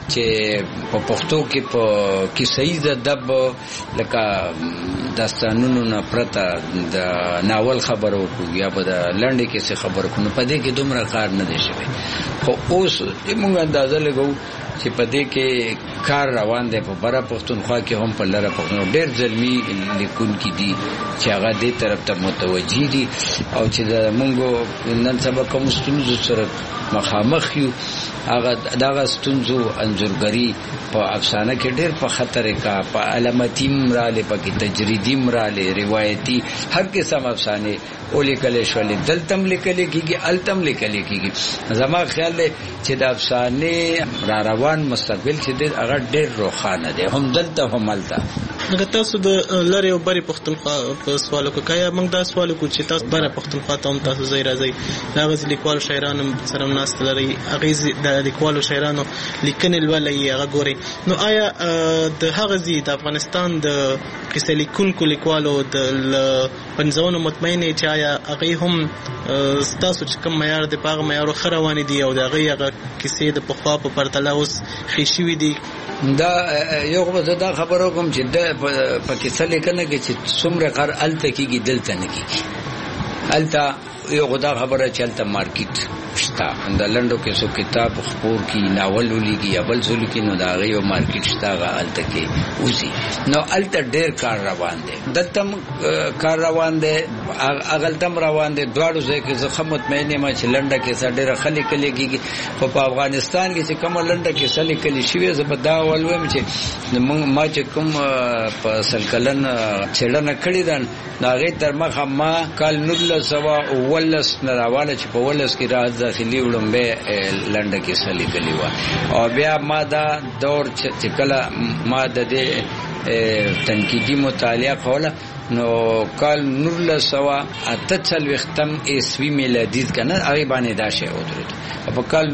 چې په پښتو کې په کیسې ادب لکه داستانونو نه پرته د ناول خبرو یا په لنډه کیسې خبرو کو په دې کې دومره کار نه دی شوی. خو اوس موږ اندازه لګو چې په دې کې کار روان دی. په بره پښتونخوا کې هم په لره پښتون ډېر ځلمي لیکونکي دي چې هغه دې طرف ته متوجي دي او چې موږ نن سبا کوم ستونزو سره مخامخ یو هغه دغه ستونزو انځورګري په افسانه کې ډېر په خطر کا په علامتي مراله په کې تجریدي مراله روایتي هر قسم افسانه اولی کله شولې دلتم لیکل کېږي التم لیکل کېږي. زما خیال دی چې د افسانه را روان مستقبل چې د هغه ډېر روښانه دی هم دلته هم الته. نو تاسو د لری او بری پښتونخوا په سوالو کې کایا موږ دا سوال کو چې تاسو بره پښتونخوا ته هم تاسو ځای راځي دا غز لیکوال شاعرانو سره ناست لري هغه د لیکوالو شاعرانو لیکنې ولې هغه ګوري. نو آیا د هغه زی د افغانستان د قصې لیکونکو لیکوالو د پنځونو مطمئنه چې آیا هغه هم تاسو چې کوم معیار د پاغه معیار خروانې دي او د هغه کیسې د پخوا په پرتله اوس خېشوي دي؟ دا یو دا خبرو کوم چې د پاکستان لیکنه کې چې څومره کار الته کېږي دلته نه کېږي. الته یو غدا خبره چلته مارکیټ شتا د لندو کې سو کتاب خپور کی ناول ولېږي یا بل څه لیکي نو دا غي مارکیټ شتا الته کې اوسي نو الته ډېر کار روان دي دلته کار روان دي اغلتم روان دي دواړو ځکه زه مطمئنه ما چې لنډه کې ډېر خلک لګيږي په افغانستان کې چې کوم لنډه کې سلی کلی شوی زه په دا ولوم چې ما چې کوم په سلکلن چړنه کړی دان دا غي تر مخه ما کال 1919 نراواله چې په ولس کې راز داخلي وړمبه لنډه کې سلی کلی و او بیا ما دا دور چې کله ما د دې تنقیدی مطالعه کوله نو کال 1948 عیسوی میلادی کنه هغه باندې دا شی ودرېد په کال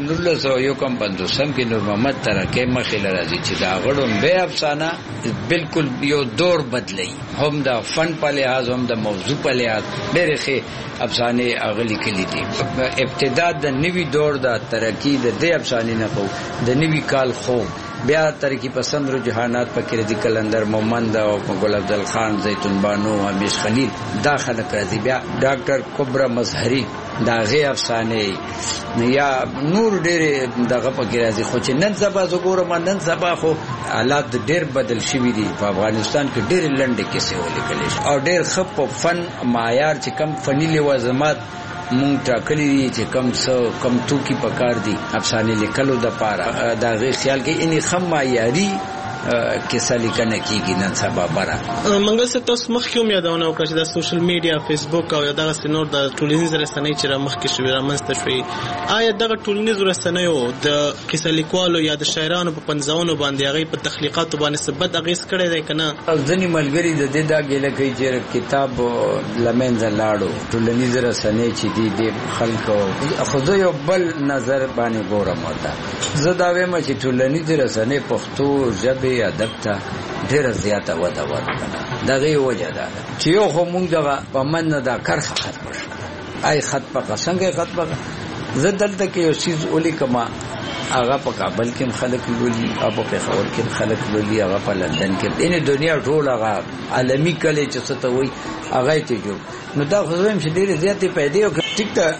1951 کې نور محمد ترکه مخې راځي چې دا غړون به افسانه بالکل یو دور بدلی هم دا فن په لحاظ هم د موضوع په لحاظ ډېر ښه افسانه اغلی کلی دي. ابتدا د نوی دور د ترقی د دې افسانې نه کو د نوی کال خو بیا ترقی پسند رجحانات پکې د کلندر مومند او ګل عبدل خان زیتون بانو همیش خلیل داخله کړی بیا ډاکټر کبرا مظهری دا غي افسانه یا نور ډېر دغه پکې راځي خو چې نن سبا زګورم نن سبا خو حالات ډېر بدل شوي دي په افغانستان کې ډېر لنډه کیسې ولیکل او ډېر خپ فن معیار چې کم فنی لوازمات مونږ ټاکلي چې کم توکي پکار دي افسانه لیکلو د پاره دا غي خیال کې اني خم معیاري کیسه لیکنه کیږي نن سبا بره منګل څه تاسو مخکې هم یادونه وکړه چې د سوشل میډیا فیسبوک او دغه سينور د ټولنیز رسنۍ چې را مخکې شوې را منځته شوې آیا دغه ټولنیز رسنۍ د قصه لیکوالو یا د شاعرانو په پنځونو باندې هغه په تخلیقاتو باندې ثبت اغیز کړی دی کنه؟ ځنی ملګری د دې دا ګیله کوي چې کتاب لمنځ لاړو ټولنیز رسنۍ چې دي خلکو خو یو بل نظر باندې ګورم وتا زه دا وایم چې ټولنیز رسنۍ پښتو ژبه ادب ته ډېر زیاته وده ورکړه دغه وجه ده چې یو خو مونږ دغه په من دا کرخه ختم شو آی خط په څنګه خط په زه دلته کې یو چیز ولیکم هغه په کابل کې خلک لولي او په پېښور کې خلک لولي هغه په لندن کې ان دنیا ټول هغه عالمي کله چې څه ته وای هغه ته جوړ نو دا خو زم چې ډېر زیاتې پیدا او ټیک ته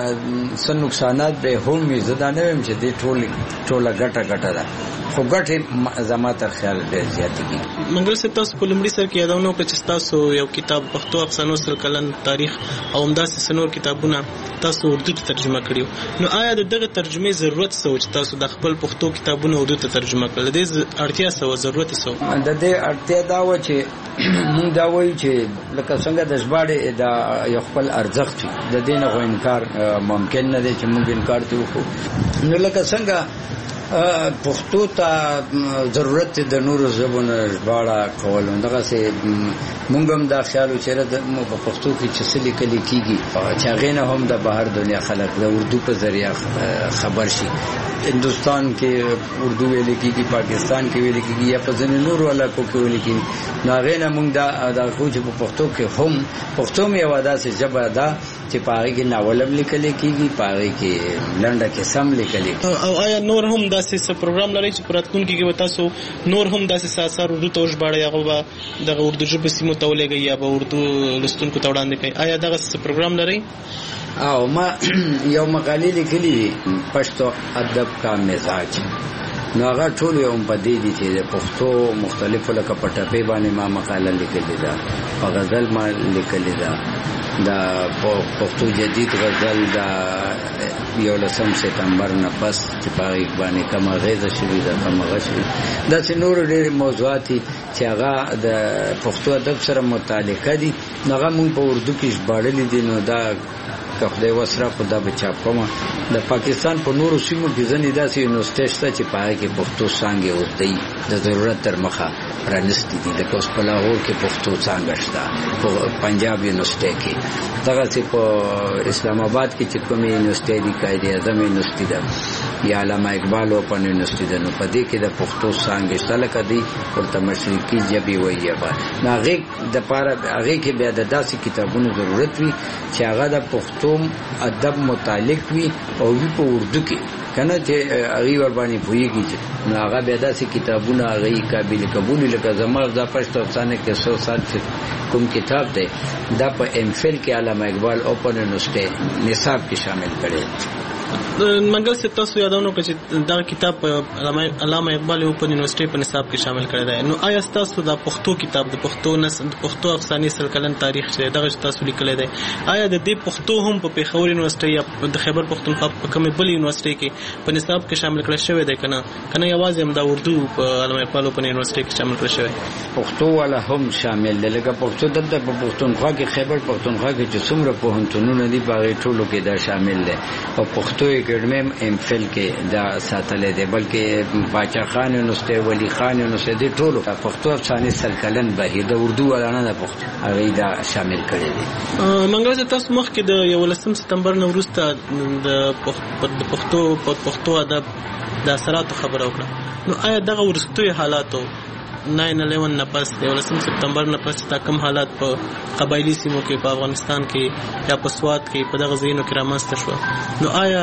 سن نقصانات به هم زدانه هم چې دې ټوله ګټه ده خو ګټه زما تر خیال ډېر زیاتې دي. منګل څه تاسو په لومړي سر کې یادونه وکړه چې تاسو یو کتاب پښتو افسانو سره کلن تاریخ او همداسې سنور کتابونه تاسو اردو ته ترجمه کړیو نو آیا دغه ترجمه ضرورت څه و چې تاسو د خپل پښتو کتابونه اردو ته ترجمه کړل د اړتیا څه و ضرورت څه د دې اړتیا دا و چې مونږ دا وایو چې لکه څنګه د ژباړې دا یو خپل ارزښت د دې نه غو انکار ممکن نه دی چې مونږ انکار ته وکړو نو لکه څنګه پښتو ته ضرورت د نورو ژبونو ژباړه کول دغه سه مونږ هم دا خیال چې د پښتو کې چې څه لیکل کیږي چې هغه نه هم د بهر دنیا خلک د اردو په ذریعہ خبر شي هندستان کې اردو ویل کیږي پاکستان کې ویل کیږي یا په ځینو نورو علاقو کې ویل کیږي نو هغه نه مونږ دا خو چې په پښتو کې هم پښتو مې واده سه ژبه ده چې پاره کې ناولم لیکل کیږي پاره کې لنډه کې سم لیکل او آیا نور هم د داسې څه پروګرام لرئ چې په راتلونکي کې به تاسو نور هم داسې اثار اردو ته وژباړئ هغه به دغه اردو ژبې سیمو ته ولېږئ یا به اردو لوستونکو ته وړاندې کوئ آیا دغه څه پروګرام لرئ؟ او ما یو مقالې لیکلې پښتو ادب کا مزاج نو هغه ټول یو په دې دي چې د پښتو مختلفو لکه په ټپې باندې ما مقاله لیکلې ده په غزل ما لیکلې ده د پښتو جدید غزل د 11 سپتمبر نه پس چې په باندې کومه غیزه شوې ده کومه غشوي دا چې نور ډېر موضوعات چې هغه د پښتو ادب سره متعلقه دي هغه موږ په اردو کې ژباړلې دي نو دا که خدای وسره خدا به چاپ کوم د پاکستان په نورو سیمو کې ځنې داسې یونیورسټۍ شته چې په هغه کې پښتو څانګې اوس د ضرورت تر مخه پرانیستې دي لکه اوس په لاهور کې پښتو څانګه شته په پنجاب یونیورسټۍ کې دغسې په اسلام آباد کې چې کومې یونیورسټۍ دي قائد اعظم یونیورسټي ده یا علامه اقبال اوپن یونیورسټي ده نو په دې کې د پښتو څانګې شته لکه دوی ورته مشرقي ژبې وایي نو هغې دپاره هغې کې بیا د داسې کتابونو ضرورت وي چې هغه د پښتو ادب متعلق وي او وی په اردو کې کنه چې هغه ور باندې پوهیږي نو هغه بیا داسې کتابونه هغه قابل قبول لکه زموږ د پښتو افسانه کې 100 سال کوم کتاب دی دا په ام فل کې علامه اقبال اوپن یونیورسټي نصاب کې شامل کړي منګل سے تاسو یادونه کوي چې دا کتاب علامه اقبال اوپن یونیورسيټي په نصاب کې شامل کړی دی نو آیا تاسو دا پښتو کتاب د پښتو نسل پښتو افسانې سره کلن تاریخ چې دغه تاسو لیکلی دی آیا د دې پښتو هم په پیښور یونیورسيټي یا د خیبر پښتونخوا په کومه بل یونیورسيټي کې په نصاب کې شامل کړی شوی دی کنه یوازې هم دا اردو په علامه اقبال اوپن یونیورسيټي کې شامل کړی شوی پښتو والا هم شامل دی لکه پښتو د پښتونخوا کې خیبر پښتونخوا کې چې څومره پوهنتونونه دي په ټولو کې دا شامل دی او پښتو اکیډمي ام فل کې دا ساتلې دی بلکې باچا خان یونیورسيټي ولی خان یونیورسيټي د ټولو پښتو افسانې سرکلن بهیر د اردو ولانه د پښتو هغه دا شامل کړی دی منګل تاسو مخکې د 11 سپتمبر نه وروسته د پښتو ادب د اثراتو خبره وکړه نو آیا دغه ورستوي حالاتو 9/11 نه پس د 11 سپتمبر نه پس تا کوم حالات په قبایلی سیمو کې په افغانستان کې یا په سوات کې په دغه ځایونو کې رامنځته شو نو آیا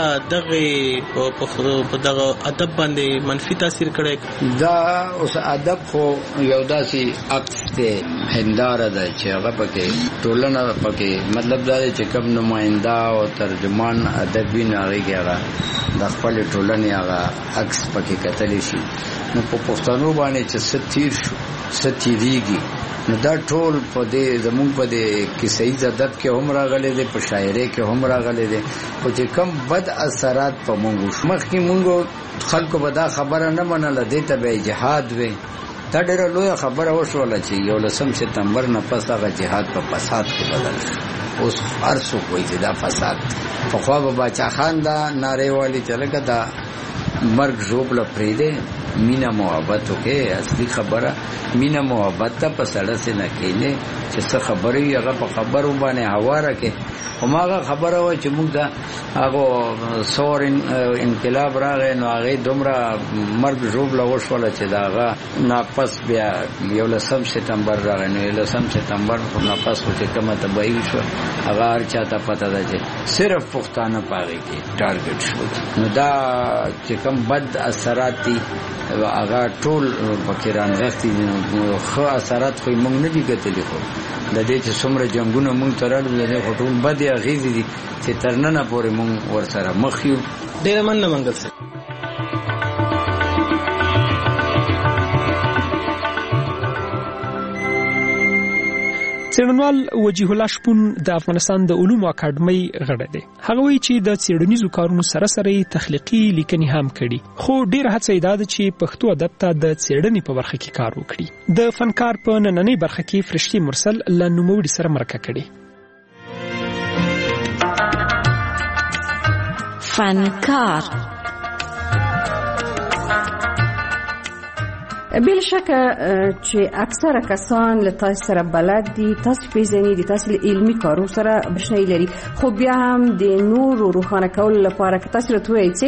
دغه په دغه ادب باندې منفي تاثیر کړی دا اوس ادب خو یو داسې عکس دی هنداره ده چې هغه پکې ټولنه پکې مطلب دا دی چې کوم نماینده او ترجمان ادبي ناغي هغه د خپل ټولنې هغه عکس پکې کتلی شي نو په پښتنو باندې چې ستیریږي نو دا ټول په دې زموږ په دې کیسې ادب کې هم راغلي دي په شاعرۍ کې هم راغلي دي خو چې کم بد اثرات په موږ مخکې موږ خلکو به دا خبره نه منله دې ته به جهاد وي دا ډېره لویه خبره وشوله چې 11 سپتمبر نه پس هغه جهاد په فساد کې بدل شو اوس هر څوک وایي چې دا فساد پخوا به باچا خان دا نارې والی چې لکه دا مرګ ژوبله پرېږدې مینا محبت وکړي اصلي خبره مینا محبت ته په سړه سي نه کېنه چې څه خبرې هغه په خبرو باندې هواره کې هماغه خبره و چې موږ دا هغه سور انقلاب راغی نو هغه دومره مرګ ژوبله وشوله چې دا هغه ناپس بیا 11 سپتمبر راغی نو 11 سپتمبر ناپس چې کومه تباہي شو هغه هر چاته پته ده چې صرف پښتانه پاږي کې ټارګټ شو نو دا چې کوم بد اثرات دي هغه ټول پکې رانغښتي دي خو اثرات خو موږ نه دي ګټلي خو د دې چې څومره جنگونه موږ ترلو د ټول بد اغېزې دي چې تر نن پورې موږ ورسره مخ یو ډېر مننه منګل سره څېړنوال وجیه الله شپون د افغانستان د علومو اکاډمۍ غړی دی هغه وایي چې د څېړنیزو کارونو سره سره تخلیقي لیکنې هم کړي خو ډېره هڅه یې دا ده چې پښتو ادب ته د څېړنې په برخه کې کار وکړي د فنکار په نننۍ برخه کې فرشتي مرسل له نوموړي سره مرکه کړې فنکار بل شک چې اکثره کسان له تاسو سره بلد دي تاسو پیژنئ دي تاسو علمي کارو سره بشنی لري خو بیا هم د نور روخانه کول لپاره که تاسو راته وایئ چې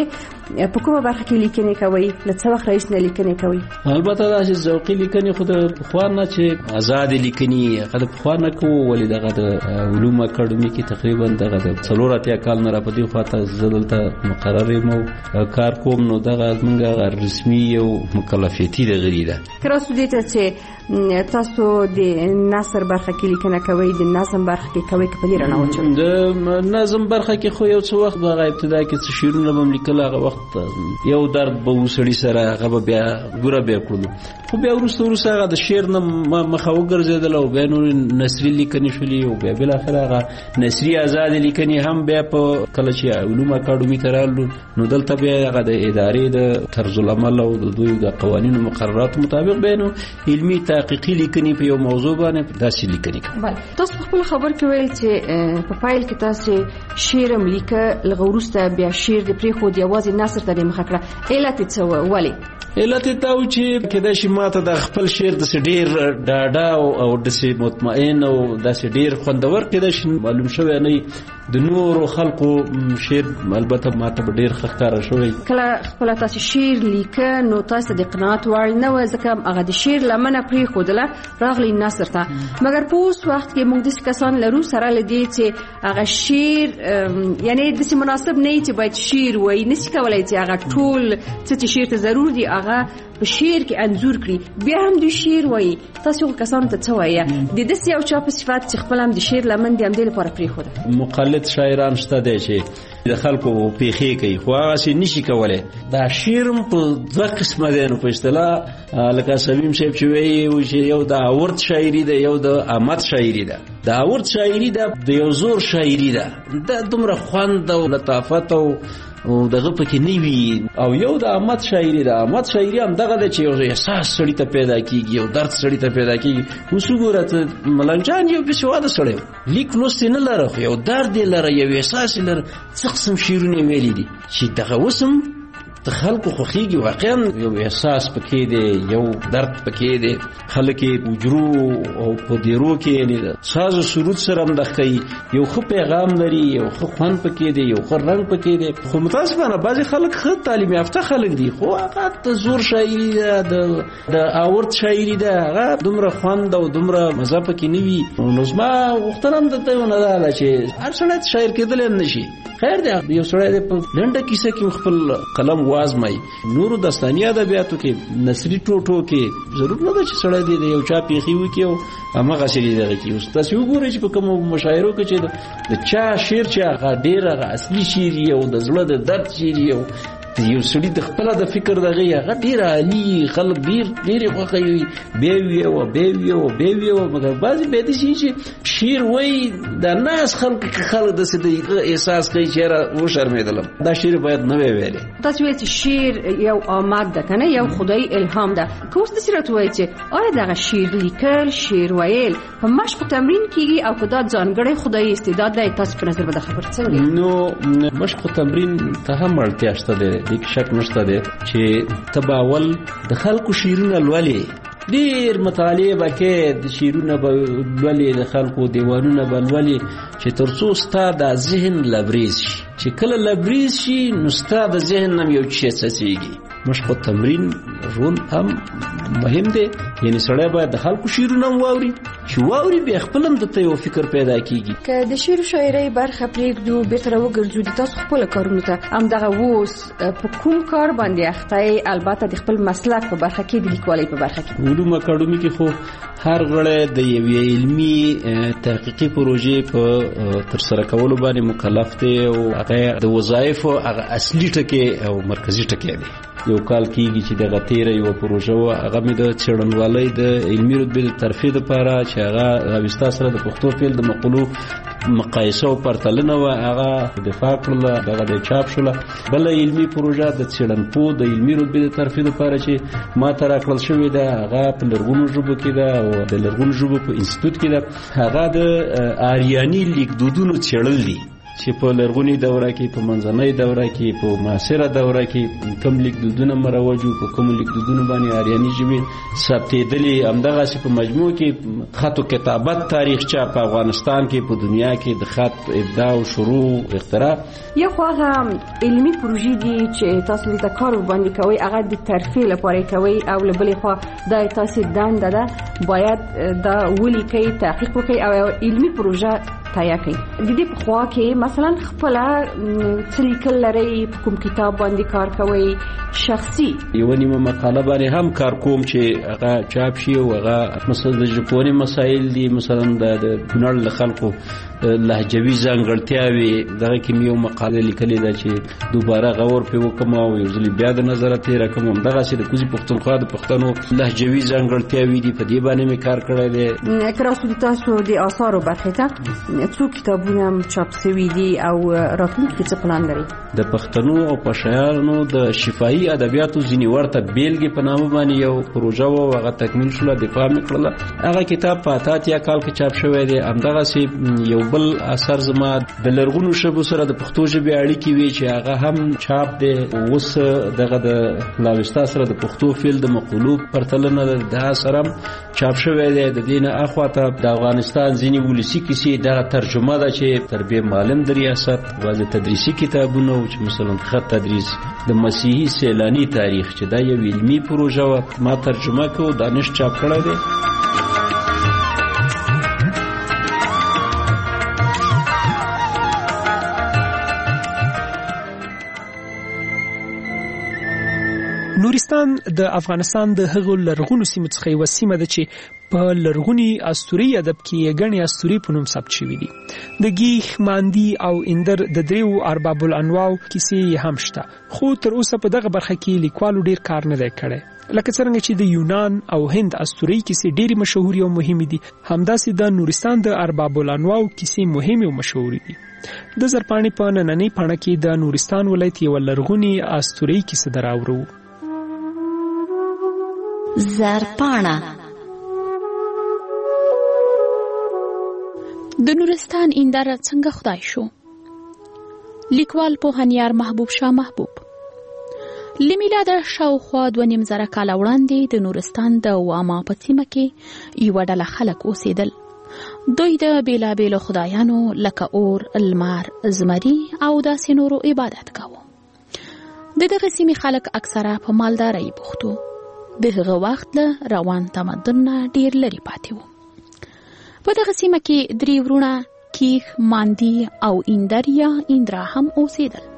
په کومه برخه کې لیکنې کوي؟ له څه وخت راهیسې نه لیکنې کوي؟ البته دا چې ذوقي لیکنې خو د پخوا نه چې آزاد لیکنې هغه د پخوا نه کوو، ولې دغه د علوم اکاډمي کې تقریبا دغه د 4 کال نه را په دې خواته زه دلته مقرر یم او کار کوم، نو دغه زموږ رسمي او مکلفیتي دغه دی ده. که راستو دې ته چې تاسو د نثر برخه کې لیکنه کوي، د نظم برخه کې کوي، که په دې رڼا واچوئ؟ د نظم برخه کې خو یو څه وخت به ابتدا کې څه شعرونه به م لیکل، هغه وخت یو درد به و سړي سره، هغه به بیا ګوره بیا کړلو، خو بیا وروسته هغه د شعر نه مخه وګرځېدل او بیا نورې نثري لیکنې شولې او بیا بالاخره هغه نثري ازادې لیکنې هم بیا په کله چې علوم اکاډمي ته رالو نو دلته بیا هغه د ادارې د طرز العمل او د دوی د قوانینو مقرراتو مطابق بیا نو علمي تحقیقي لیکنې په یو موضوع باندې داسې لیکنې کوي. تاسو په خپل خبر کې ویل چې په پایل کې تاسو شعر هم لیکه، لږ وروسته بیا شعر د پرېښود، یوازې نثر ته دې مخه کړه. علت یې څه و؟ ولې؟ علت یې دا و چې کېدای شي ماته د خپل شعر داسې ډېر ډاډه او داسې مطمئن او داسې ډېر خوندور کېدای شي معلوم شوی نه د نورو خلکو شعر البته ماته به ډېر ښه ښکاره شوی. کله خپله تاسو شعر لیکه نو تاسو د قناعت وړ نه وه، ځکه هغه د شعر لمنه پرېښودله راغلی نثر ته. مګر په اوس وخت کې موږ داسې کسان لرو سره له دې چې هغه شعر یعنې داسې مناسب نه وي چې باید شعر وایي، نشي کولی چې هغه ټول څه چې شعر ته ضرور دي هغه په شعر کې انځور کړي، بیا هم دوی شعر وایي. تاسو هغو کسانو ته څه وایه د داسې یو چا په صفت چې خپل هم د شعر لمن د همدې لپاره پرېښوده؟ مقلد شاعران شته دی چې د خلکو پیښې کوي، خو هغسې نشي کولی. دا شعر هم په 2 قسمه دی، نو په اصطلاح لکه سلیم صاحب چې وایي چې یو د آورد شاعري ده، یو د آمد شاعري ده. د آورد شاعري ده د یو زور شاعري ده، دا دومره خوند او لطافت او دغه پکې نه وي. او یو د آمد شاعري ده، آمد شاعري هم دغه ده چې یو احساس سړي ته پیدا کېږي، یو درد سړي ته پیدا کېږي. اوس وګوره ته ملنګ جان یو بېسواده سړی و، لیک لوست یې نه لره، خو یو درد یې لره، یو احساس یې لره، څه قسم شعرونه یې ویلي دي چې دغه اوس هم د خلکو خوښېږي. واقعا یو احساس پکې دی، یو درد پکې دی، خلک یې حجرو او په دیرو کې یعنې ساز و سرود سره هم دغه کوي، یو ښه پیغام لري، یو ښه خوند پکې دی، یو ښه رنګ پکې دی. خو متاسفانه بعضې خلک ښه تعلیم یافته خلک دي، خو هغه د زور شاعري ده، د آورد شاعري ده، هغه دومره خوند او دومره مزه پکې نه وي. نو زما غوښتنه هم دلته یونه دا ده چې هر سړی شاعر کېدلی هم نه شي. خیر دی یو سړی دی په لنډه کیسه کې خپل قلم وازمای، نورو داستاني ادبیاتو کې نثري ټوټو کې ضرور نه ده چې سړی دی د یو چا پیښې وکړي او هماغسې دې دغه کړي. اوس تاسې وګورئ چې په کومو مشاعرو کې چې د چا شعر چې هغه ډېر هغه اصلي شعر یي او د زړه د درد شعر یي او یو سړي د خپله د فکر دغه یي هغه ډېر عالي، خلک ډېرې خوښوي، بیا ویوه بیا ویوه بیا ویوه. مګر بعضې بیا داسې چې شعر وایي د ناس خلک کې خلک داسې د احساس کوي چې یاره وشرمېدلم، دا شعر باید نه وی ویلی. تاسو وایئ چې شعر یو آمد ده که نه، یو خدایي الهام ده. که اوس داسې راته وایئ چې آیا دغه شعر لیکل، شعر ویل په مشق و تمرین کېږي او که دا ځانګړی خدایي استعداد دی؟ تاسو په نظر به دا خبر څنګه؟ نو مشق و تمرین ته هم اړتیا شته دی، دې کې شک نشته دی چې ته به اول د خلکو شعرونه لولې، ډېر مطالعې به کې، د شعرونه به لولې، د خلکو دیوانونه به لولې، چې تر څو ستا د ذهن لبریز شي. چې کله لبریز شي نو ستا د ذهن هم یو شی څڅېږي. مشق و تمرین رول هم مهم دی، یعنې سړی باید د خلکو شعرونه هم واوري، چې واوري بیا خپل هم دته یو فکر پیدا کېږي. که د شعر و شاعرۍ برخه پرېږدو، بېرته راوګرځو د تاسو خپلو کارونو ته، همدغه اوس په کوم کار باندې اخته یې؟ البته د خپل مسلک په برخه کې، د لیکوالۍ په برخه کې. علوم اکاډمي کې خو هر غړی د یوې علمي تحقیقي پروژې په ترسره کولو باندې مکلف دی او هغه د وظایفو هغه اصلي ټکی او مرکزي ټکی دی. یو کال کېږي چې دغه تېره یوه پروژه وه، هغه مې د څېړنوالۍ د علمي رتبې د ترفیع دپاره چې هغه راوستا سره د پښتو فعل د مقولو مقایسه او پرتلنه وه، هغه دفاع کړله، دغه د چاپ شوله. بله علمي پروژه د څېړنپوه د علمي رتبې د ترفیع دپاره چې ما ته راکړل شوې ده، هغه په لرغونو ژبو کې ده او د لرغونو ژبو په انسټیټوټ کې ده. هغه د آریاني لیکدودونو څېړل دي، چې په لرغونی دوره کې په منځنۍ دوره کې په معاصره دوره کې کوم لیکدودونه مروجو په کوم لیکدودونو باندې آریاني ژبې ثبتېدلې همدغسې په مجموع کې خط و کتابت تاریخ چا په افغانستان کې په دنیا کې د خط ابداع او شروع اختراع یو خو هغه علمي پروژې دي چې تاسو د کار باندې کوي هغه د ترفیع لپاره کوي او له بلې خوا د تاسو دنده ده باید دا ولیکي تحقیق وکړي او علمي پروژه تایا کوي د دې په خوا کې مثلا خپل څلیکل لري په کوم کتاب باندې کار کوي شخصي یو نیمه مقاله باندې هم کار کوم چې هغه چاپ شي او هغه مثلا د ژبونی مسایل دي مثلا د کونړ له خلکو لهجوي ځانګړتیاوې دغه کې یو مقاله لیکلې ده چې دوباره غور په وکم او یو ځل بیا د نظر ته راکوم دغه چې د کوزي پښتونخوا د پښتنو لهجوي ځانګړتیاوې دي په دې باندې مې کار کړی دی کراسو د تاسو د آثارو برخه ته څو کتابونه چاپ شوي دي او راتلونکي څه پلان لري د پښتنو او پښتیانو د شفاهي ادبیاتو ځینې ورته بیلګې په نامه باندې یو پروژه و هغه تکمیل شوه دفاع مې کړله هغه کتاب په 88 کال کې چاپ شوی دی همدغسې یو بل اثر زما د لرغونو ژبو سره د پښتو ژبې اړیکې وي چې هغه هم چاپ دی اوس دغه د لاوستا سره د پښتو فعل د مقولو پرتلنه د اثر هم چاپ شوی دی د دې نه اخواته د افغانستان ځینې ولسي کیسې دغه ترجمه ده چې تربیه معلم د ریاست بعضې تدریسي کتابونه چې مثلا خط تدریس د مسیحي سیلاني تاریخ چې دا یو علمي پروژه وه ما ترجمه کو دانش چاپ کړی دی نورستان د افغانستان د هغو لرغونو سیمو څخه یوه سیمه ده چې په لرغوني اسطوري ادب کې ګڼې اسطورې په نوم ثبت شوي دي د ګیخ ماندي او اندر د دریو ارباب الانواو کیسې هم شته خو تر اوسه په دغه برخه کې لیکوالو ډیر کار نه دی کړی لکه څنګه چې د یونان او هند اسطوري کیسې ډېرې مشهورې او مهمې دي همداسې د نورستان د ارباب الانواو کیسې مهمې او مشهورې دي د زرپاڼې په نننۍ پاڼه کې د نورستان ولایت یوه لرغونې اسطوري کیسه دراوړو زرپاڼه د نورستان اندر څنګه خدای شو لیکوال پوهنیار محبوب شاه محبوب لمیلاد شاوخوا 2.5 زره کاله وړاندې د نورستان د واما په سیمه کې یوه ډله خلک اوسېدل دوی د بیلابیلو خدایانو لکه اور لمر زمري او داسې نورو عبادت کاوه د دغه سیمې خلک اکثره په مالدارۍ بوخت وو د هغه وخت له روان تمدن نه ډیر لرې پاتې وو په دغه سیمه کې 3 ورونه کیخ ماندي او اندر یا اندرا هم اوسېدل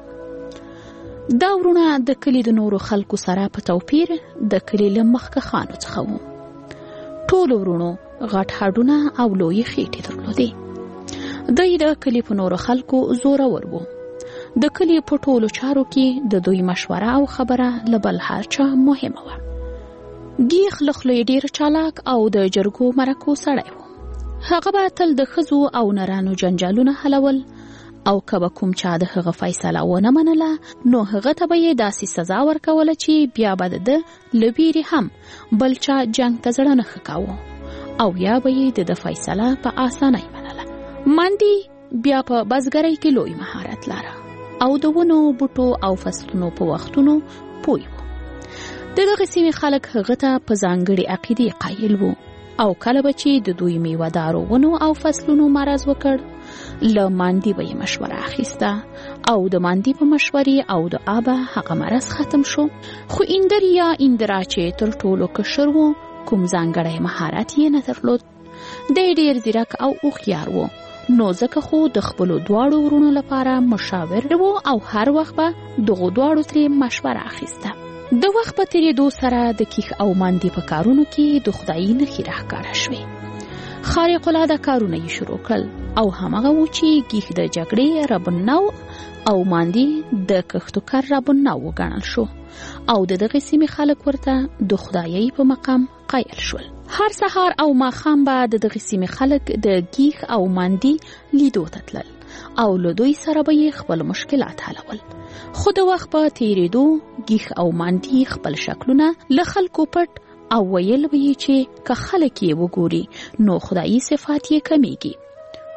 دا ورونه د کلي د نورو خلکو سره په توپیر د کلي له مخکښانو څخه وو ټولو ورونو غټ هډونه او لویې خېټې درلودې دوی د کلي په نورو خلکو زورور وو د کلي په ټولو چارو کې د دوی مشوره او خبره له بل هر چا مهمه وه ګیخ له خولې ډېر چالاک او د جرګو مرکو سړی و هغه به تل د ښځو او نرانو جنجالونه حلول او که به کوم چا د هغه فیصله ونه منله نو هغه ته به یې داسې سزا ورکوله چې بیا به د ده له بیرې هم بل چا جنګ ته زړه نه ښه کاوه او یا به یې د ده فیصله په اسانۍ منله ماندي بیا په بزګرۍ کې لوی مهارت لاره او د ونو بوټو او فصلونو په وختونو پوه و دغه سیمې خلک هغه ته په ځانګړې عقیدې قایل وو او کله به چې د دوی میوهدارو ونو او فصلونو مرض وکړ له ماندي به یې مشوره اخیسته او د ماندي په مشورې او د آبه هغه مرض ختم شو خو اندر یا اندرا چې تر ټولو کشر وو کوم ځانګړی مهارت یې نه درلود دی ډېر ځیرک او هوښیار وو نو ځکه خو د خپلو دواړو ورونو لپاره مشاور وو او هر وخت به دغو دواړو ترې مشوره اخیسته د وخت په تیریدو سره د کیخ او ماندي په کارونو کې د خدایي نښې راښکاره شوې خارق العاده کارونه یې شروع کړل او همغه و چې کیخ د جګړې ربناو او ماندي د کښتو کار ربناو وګڼل شو او د دغه سیمې خلک ورته د خدایي په مقام قایل شول هر سهار او ماښام به د دغه سیمې خلک د کیخ او ماندي لیدو ته تلل او له دوی سره به یې خپل مشکلات حلول خو د وخت په تیریدو ګیخ او ماندي خپل شکلونه له خلکو پټ او ویل به یې چې که خلک یې وګوري نو خدایي صفات یې کمیږي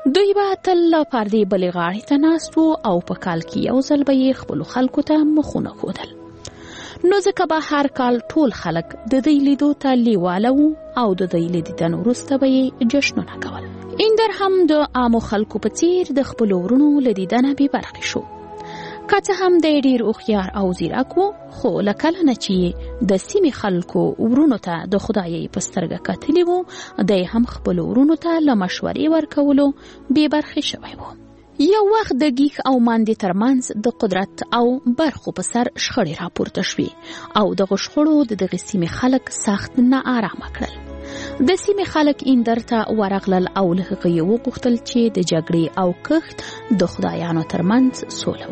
دوی به تل پردې بلې غاړې ته ناست وو او په کال کې یو ځل به یې خپلو خلکو ته مخونه ښودل. نو ځکه به هر کال ټول خلک د دوی لیدو ته لیواله وو او د دوی له دیدن وروسته به یې جشنونه کول. ایندر هم د عامو خلکو په څیر د خپلو وروڼو له دیدنه بې برخې شو. که څه هم دی ډېر هوښیار او ځیرک وو، خو له کله نه چې د سیمې خلکو وروڼو ته د خدای په سترګه کتلي وو، دی هم خپلو وروڼو ته له مشورې ورکولو بې برخې شوی وو. یو وخت د ګیخ او ماندې ترمنځ د قدرت او برخو په سر شخړې راپورته شوې او دغه شخړو د دغې سیمې خلک سخت ناارامه کړل. د سیمې خلک ایندر ته ورغلل او له هغه یې وغوښتل چې د جګړې او کښت د خدایانو ترمنځ سوله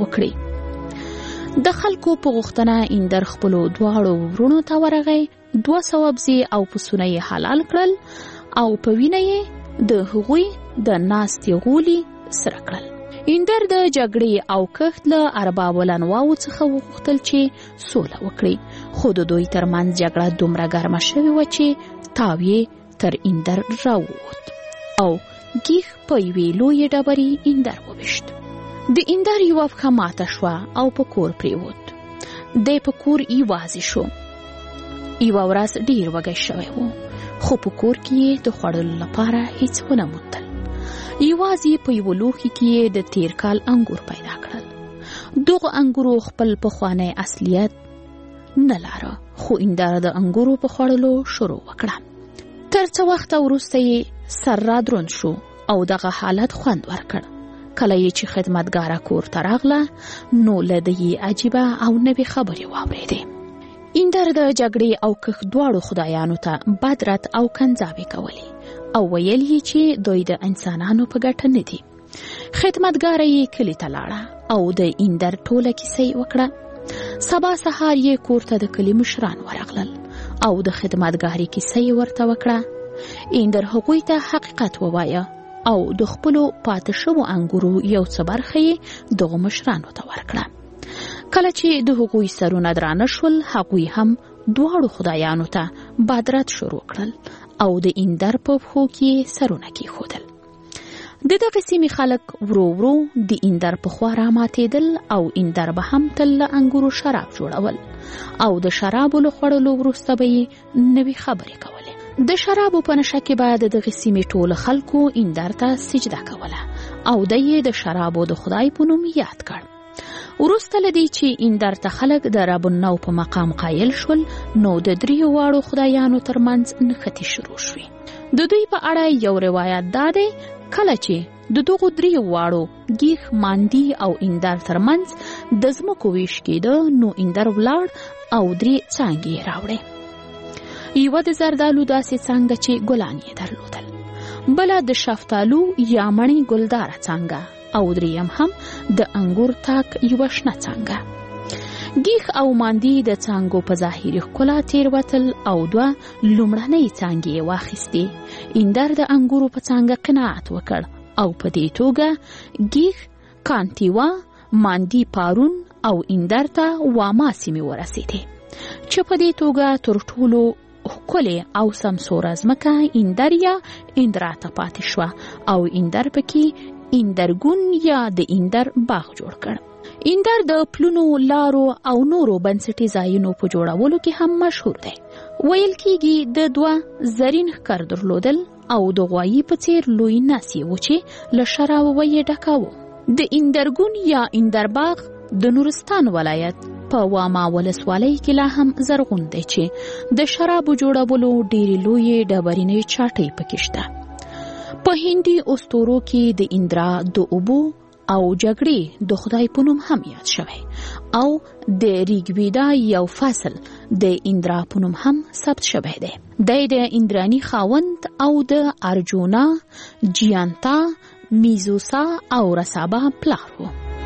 وکړي. د خلکو په غوښتنه ایندر خپلو دواړو وروڼو ته ورغی. 200 بزې او پسونه یې حلال کړل او په وینه یې د هغوی د ناستې غولي سره کړل. ایندر د جګړې او کښت له اربابو لنواو څخه وغوښتل چې سوله وکړي، خو د دوی ترمنځ جګړه دومره ګرمه شوې وه چې تاو یې تر ایندر راووت او ګیخ په یوې لویې ډبرې ایندر وویشت. د ایندر یوه پښه ماته شوه او په کور پریوت. دی په کور یوازې شو. یوه ورځ ډېر وږی شوی و، خو په کور کې یې د خوړلو لپاره هیڅ ونه موندل. یوازې په یوه لوښي کې یې د تیر کال انګور پیدا کړل. دغه انګورو خپل پخوانی اصلیت نه لاره، خو ایندر د انګورو په خوړلو شروع وکړه. تر څه وخته وروسته یې سر را دروند شو او دغه حالت خوند ورکړ. کله یې چې خدمتګاره کور ته راغله، نو له ده یې عجیبه او نوې خبرې واورېدې. ایندر د جګړې او کښت دواړو خدایانو ته بد رد او کنځاوې کولې او ویل یې چې دوی د انسانانو په ګټه نه دي. خدمتګاره یې کلي ته لاړه او د ایندر ټوله کیسه یې وکړه. سبا سهار یې کور ته د کلي مشران ورغلل او د خدمتګارې کیسه یې ورته وکړه. ایندر هغوی ته حقیقت ووایه او د خپلو پاتې شوو انګورو یو څه برخه یې دغو مشرانو ته ورکړه. کله چې د هغوی سرونه درانه شول، هغوی هم دواړو خدایانو ته بد رد شروع کړل او د ایندر په پښو کې سرونه کېښودل. د دغه سیمې خلک ورو ورو د ایندر په خوا راماتېدل او ایندر به هم تل له انګورو شراب جوړول او د شرابو له خوړلو وروسته به یې نوې خبرې کولې. د شرابو په نشه کې به د دغه سیمې ټول خلکو ایندر ته سجده کوله او د یې د شرابو د خدای په نوم یاد کړ. وروسته له دې چې ایندر ته خلک د رب النو په مقام قایل شول، نو د دریو واړو خدایانو ترمنځ نښتې شروع شوې. د دوی په اړه یو روایت دا دی، کله چې د دغو دریو واړو ګیخ، ماندی او ایندر ترمنځ د ځمکو ویش کېده، نو ایندر ولاړ او 3 څانګې یې راوړې. یوه د زردالو داسې څانګه چې ګلان یې درلودل، بله د شفتالو یا مڼې ګلداره څانګه او دریم هم د انګور تاک یوه شنه څانګه. ګیخ او ماندی د څانګو په ظاهري ښکلا تېروتل او 2 لومړنۍ څانګې یې واخیستې. ایندر د انګورو په څانګه قناعت وکړ او په دې توګه ګیخ کانتیوا، ماندی پارون او ایندر ته واما سیمې ورسېدې، چې په دې توګه تر ټولو ښکلې او سمسوره ځمکه ایندر یا ایندرا ته پاتې شوه او ایندر پکې ایندرګون یا د ایندر باغ جوړ کړ. ایندر د پلونو، لارو او نورو بنسټي ځایونو په جوړولو کې هم مشهور دی. ویل کېږي د 2 زرین ښکر درلودل او د غوایي په څیر لوی نس یې و چې له شرابو یې ډکاوه. د ایندرګون یا ایندر باغ د نورستان ولایت په واما ولسوالۍ کې لا هم زرغون دی چې د شرابو جوړولو ډېرې لویې ډبرینې چاټۍ پکې شته. په هندي اسطورو کې د ایندرا د اوبو او جګړې د خدای په نوم هم یاد شوی او د ریګویدا یو فصل د ایندرا په نوم هم ثبت شوی دی. د ایندرانی خاوند او د ارجونا، جیانتا، میزوسا او رسابا پلار و.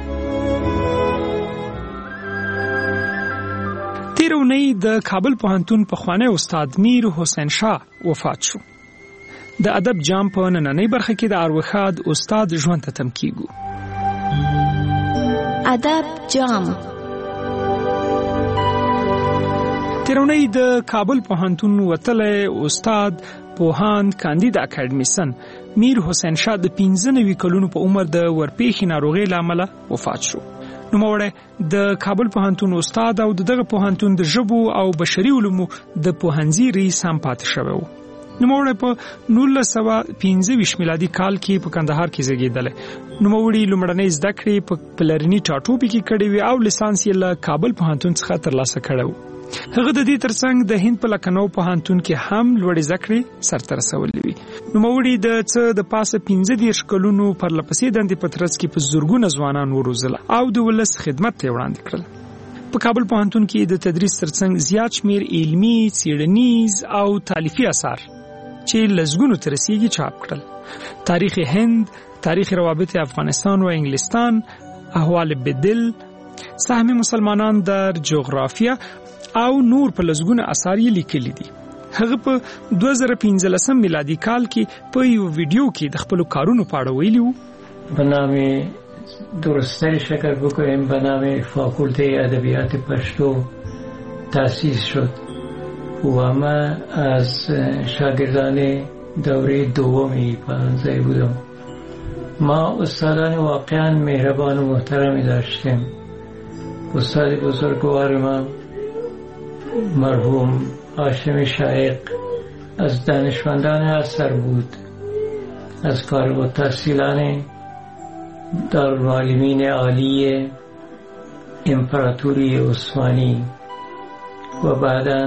تیر اونۍ د کابل پوهنتون پخوانی استاد میر حسین شاه وفات شو. د ادب جام په نننۍ برخه کې د اروخاد استاد ژوند ته تم کیږو. ادب جام تیرونی د کابل پوهنتون وتلی استاد پوهاند کاندید اکاډمیسن میر حسین شاه د 95 کلونو په عمر د ورپېښې ناروغۍ له امله وفات شو. نوموړی د کابل پوهنتون استاد او دغه پوهنتون د ژبو او بشري علومو د پوهنځي رئیس هم پاتې شوی و. نوموړی په 1915 میلادي کال کې په کندهار کې زیږېدلی. نوموړي لومړنۍ زده کړې په پلرني ټاټوبي کې کړې وې او لیسانس یې له کابل پوهنتون څخه ترلاسه کړی و. هغه د دې ترڅنګ د هند په لکھنؤ پوهنتون کې هم لوړې زده کړې سرته رسولې وې. نوموړي د څه د پاسه 15 کلونو پرلپسې دندې په ترڅ کې په زرګونه ځوانان وروزل او د ولس خدمت ته وړاندې کړل. په کابل پوهنتون کې د تدریس ترڅنګ زیات شمیر علمي، څېړنیز او تالیفي اثار چې لزګونو ته رسیږي چاپ کړل. تاریخ هند، تاریخ روابط افغانستان و انګلستان، احوال بدل، سهم مسلمانان در جغرافیه او نور په لزګونه اثار یې لیکلي دي. هغه په 2015 میلادي کال کې په یو ویډیو کې د خپل کارونو په اړه ویلي وو. به نام درستری شکر بکنیم به نام فاکولته ادبیات پشتو تأسیس شد و من از شاگردان دوره دومی پانزه بودم. ما استادان واقعا مهربان و محترمی داشتیم. استاد بزرگوار ما مرحوم هاشم شایق از دانشمندان اثر بود. از کارو تحصیلان دارالمعلمین عالی امپراتوری عثمانی و بعداً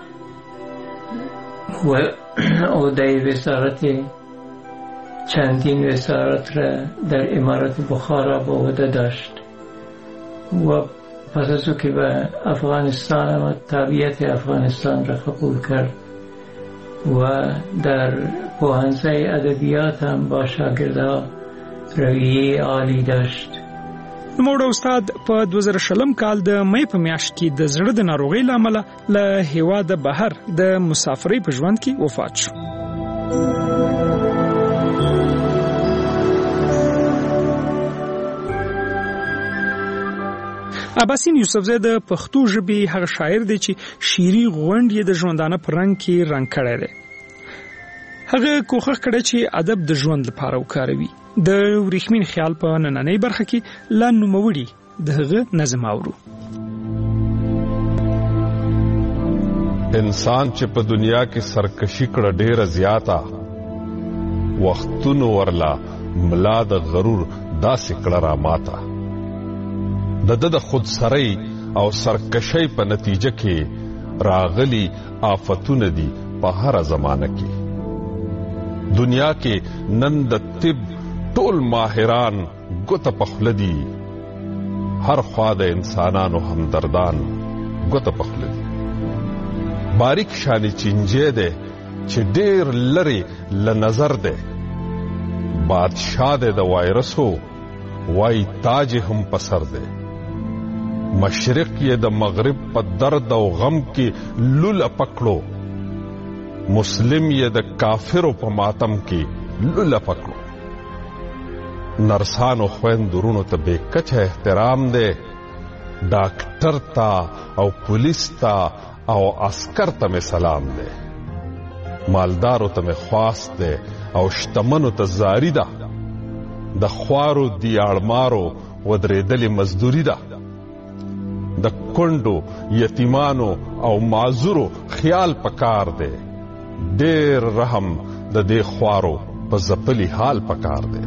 عهده وزارت چندین وزارت را در امارت بخارا به عهده داشت و پس از که به افغانستان و تابعیت افغانستان را قبول کرد و در پوهنځی ادبیات هم با شاگردها رویه عالی داشت. نوموړی استاد په 2000 کال د مې په میاشت کې د زړه د ناروغۍ له امله له هېواده بهر د مسافرۍ په ژوند کې وفات شو. عباسین یوسفزی د پښتو ژبې هغه شاعر دی چې شعري غونډ یې د ژوندانه په رنګ کې رنګ کړی دی. هغه کوښښ کړی چې ادب د ژوند لپاره وکاروي. د ورېښمین خیال په نننۍ برخه کې لا نوموړي د هغه نظم اورو. انسان چې په دنیا کې سرکشي کړه ډېره زیاته، وختونو ورلا ملا د غرور داسې کړه را ماته. د خودسرۍ او سرکشۍ په نتیجه کې راغلي آفتونه دي په هر زمانه کې. دنیا کې نن د طب ټول ماهران ګوته پخله دي، هر خوا د انسانانو همدردان ګوته پخله دي. باریک شانی چینجه ده چې ډېر لري له نظر ده، بادشاہ ده د وایرسو وای تاج هم پسر ده. مشرق یې د مغرب په درد او غم کې لوله پکړو، مسلم یې د کافرو په ماتم کې لوله پکړو. نرسانو خویندورونو ته بے کچه احترام ده، ډاکټر ته او پولیس ته او عسکر ته می سلام ده. مالدارو ته می خواست ده او شتمنو ته زاری ده. د خوارو دیاړمارو ودرېدلې مزدوری ده. د کندو یتیمانو او معذورو خیال پکار ده. ډېر رحم د دې خوارو په زپلی حال پکار ده.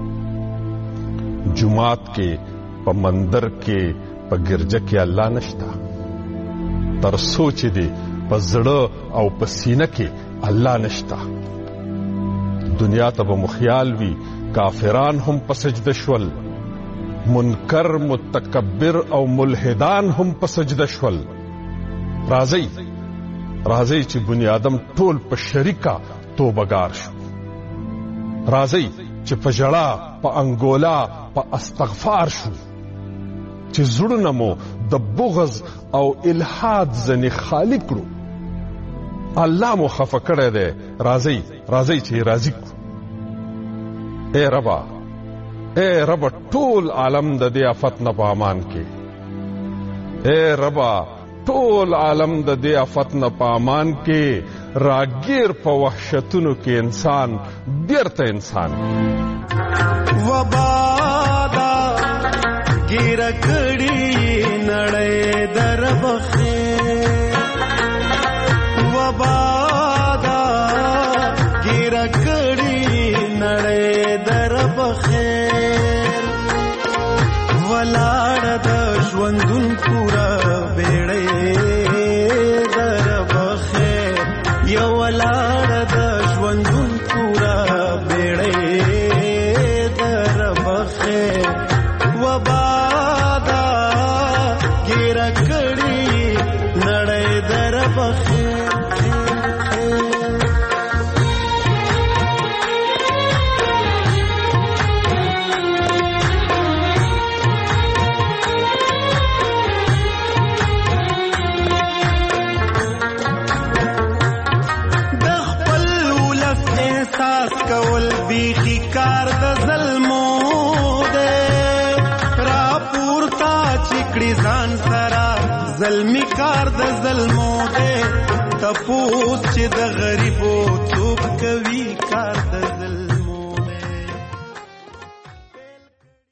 جمعات کې په مندر کې په ګرجه کې الله نشتا، تر سوچ دې په زړه او په سینه کې الله نشتا. دنیا ته به مخیال وي کافران هم په سجده شول، منکر متکبر او ملحدان هم په سجده شول. راځي راځي چې بنی آدم ټول په شریکا توبګار شو. راځي چې په جړه په انګولا په استغفار شو، چې زړونه مو د بغض او الحاد ځنې خالی کړو. الله مو خفه کړی دی. راځي راځي چې راضي کړو. اے ربا اے ربا ټول عالم د دې آفت نه په امان کې. اے ربا ټول عالم د دې آفت نه په امان کې. راګیر په وحشتونو کې انسان بیرته انسان وبادا ګیر کړي نړۍ در بخې وبادا ګیر کړي نړۍ در بخې ولاړ د ژوندون پورا بیړې در بخې یو ولاړ د ژوندون پورا بیړې در بخې وبادا ګیر کړي نړۍ در بخې کول بیخی کار د ظلمو دے را پورتا چکڑی ځان سرا ظلمی کار د ظلمو دے تپوس چې د غریبو څوک کوي کار د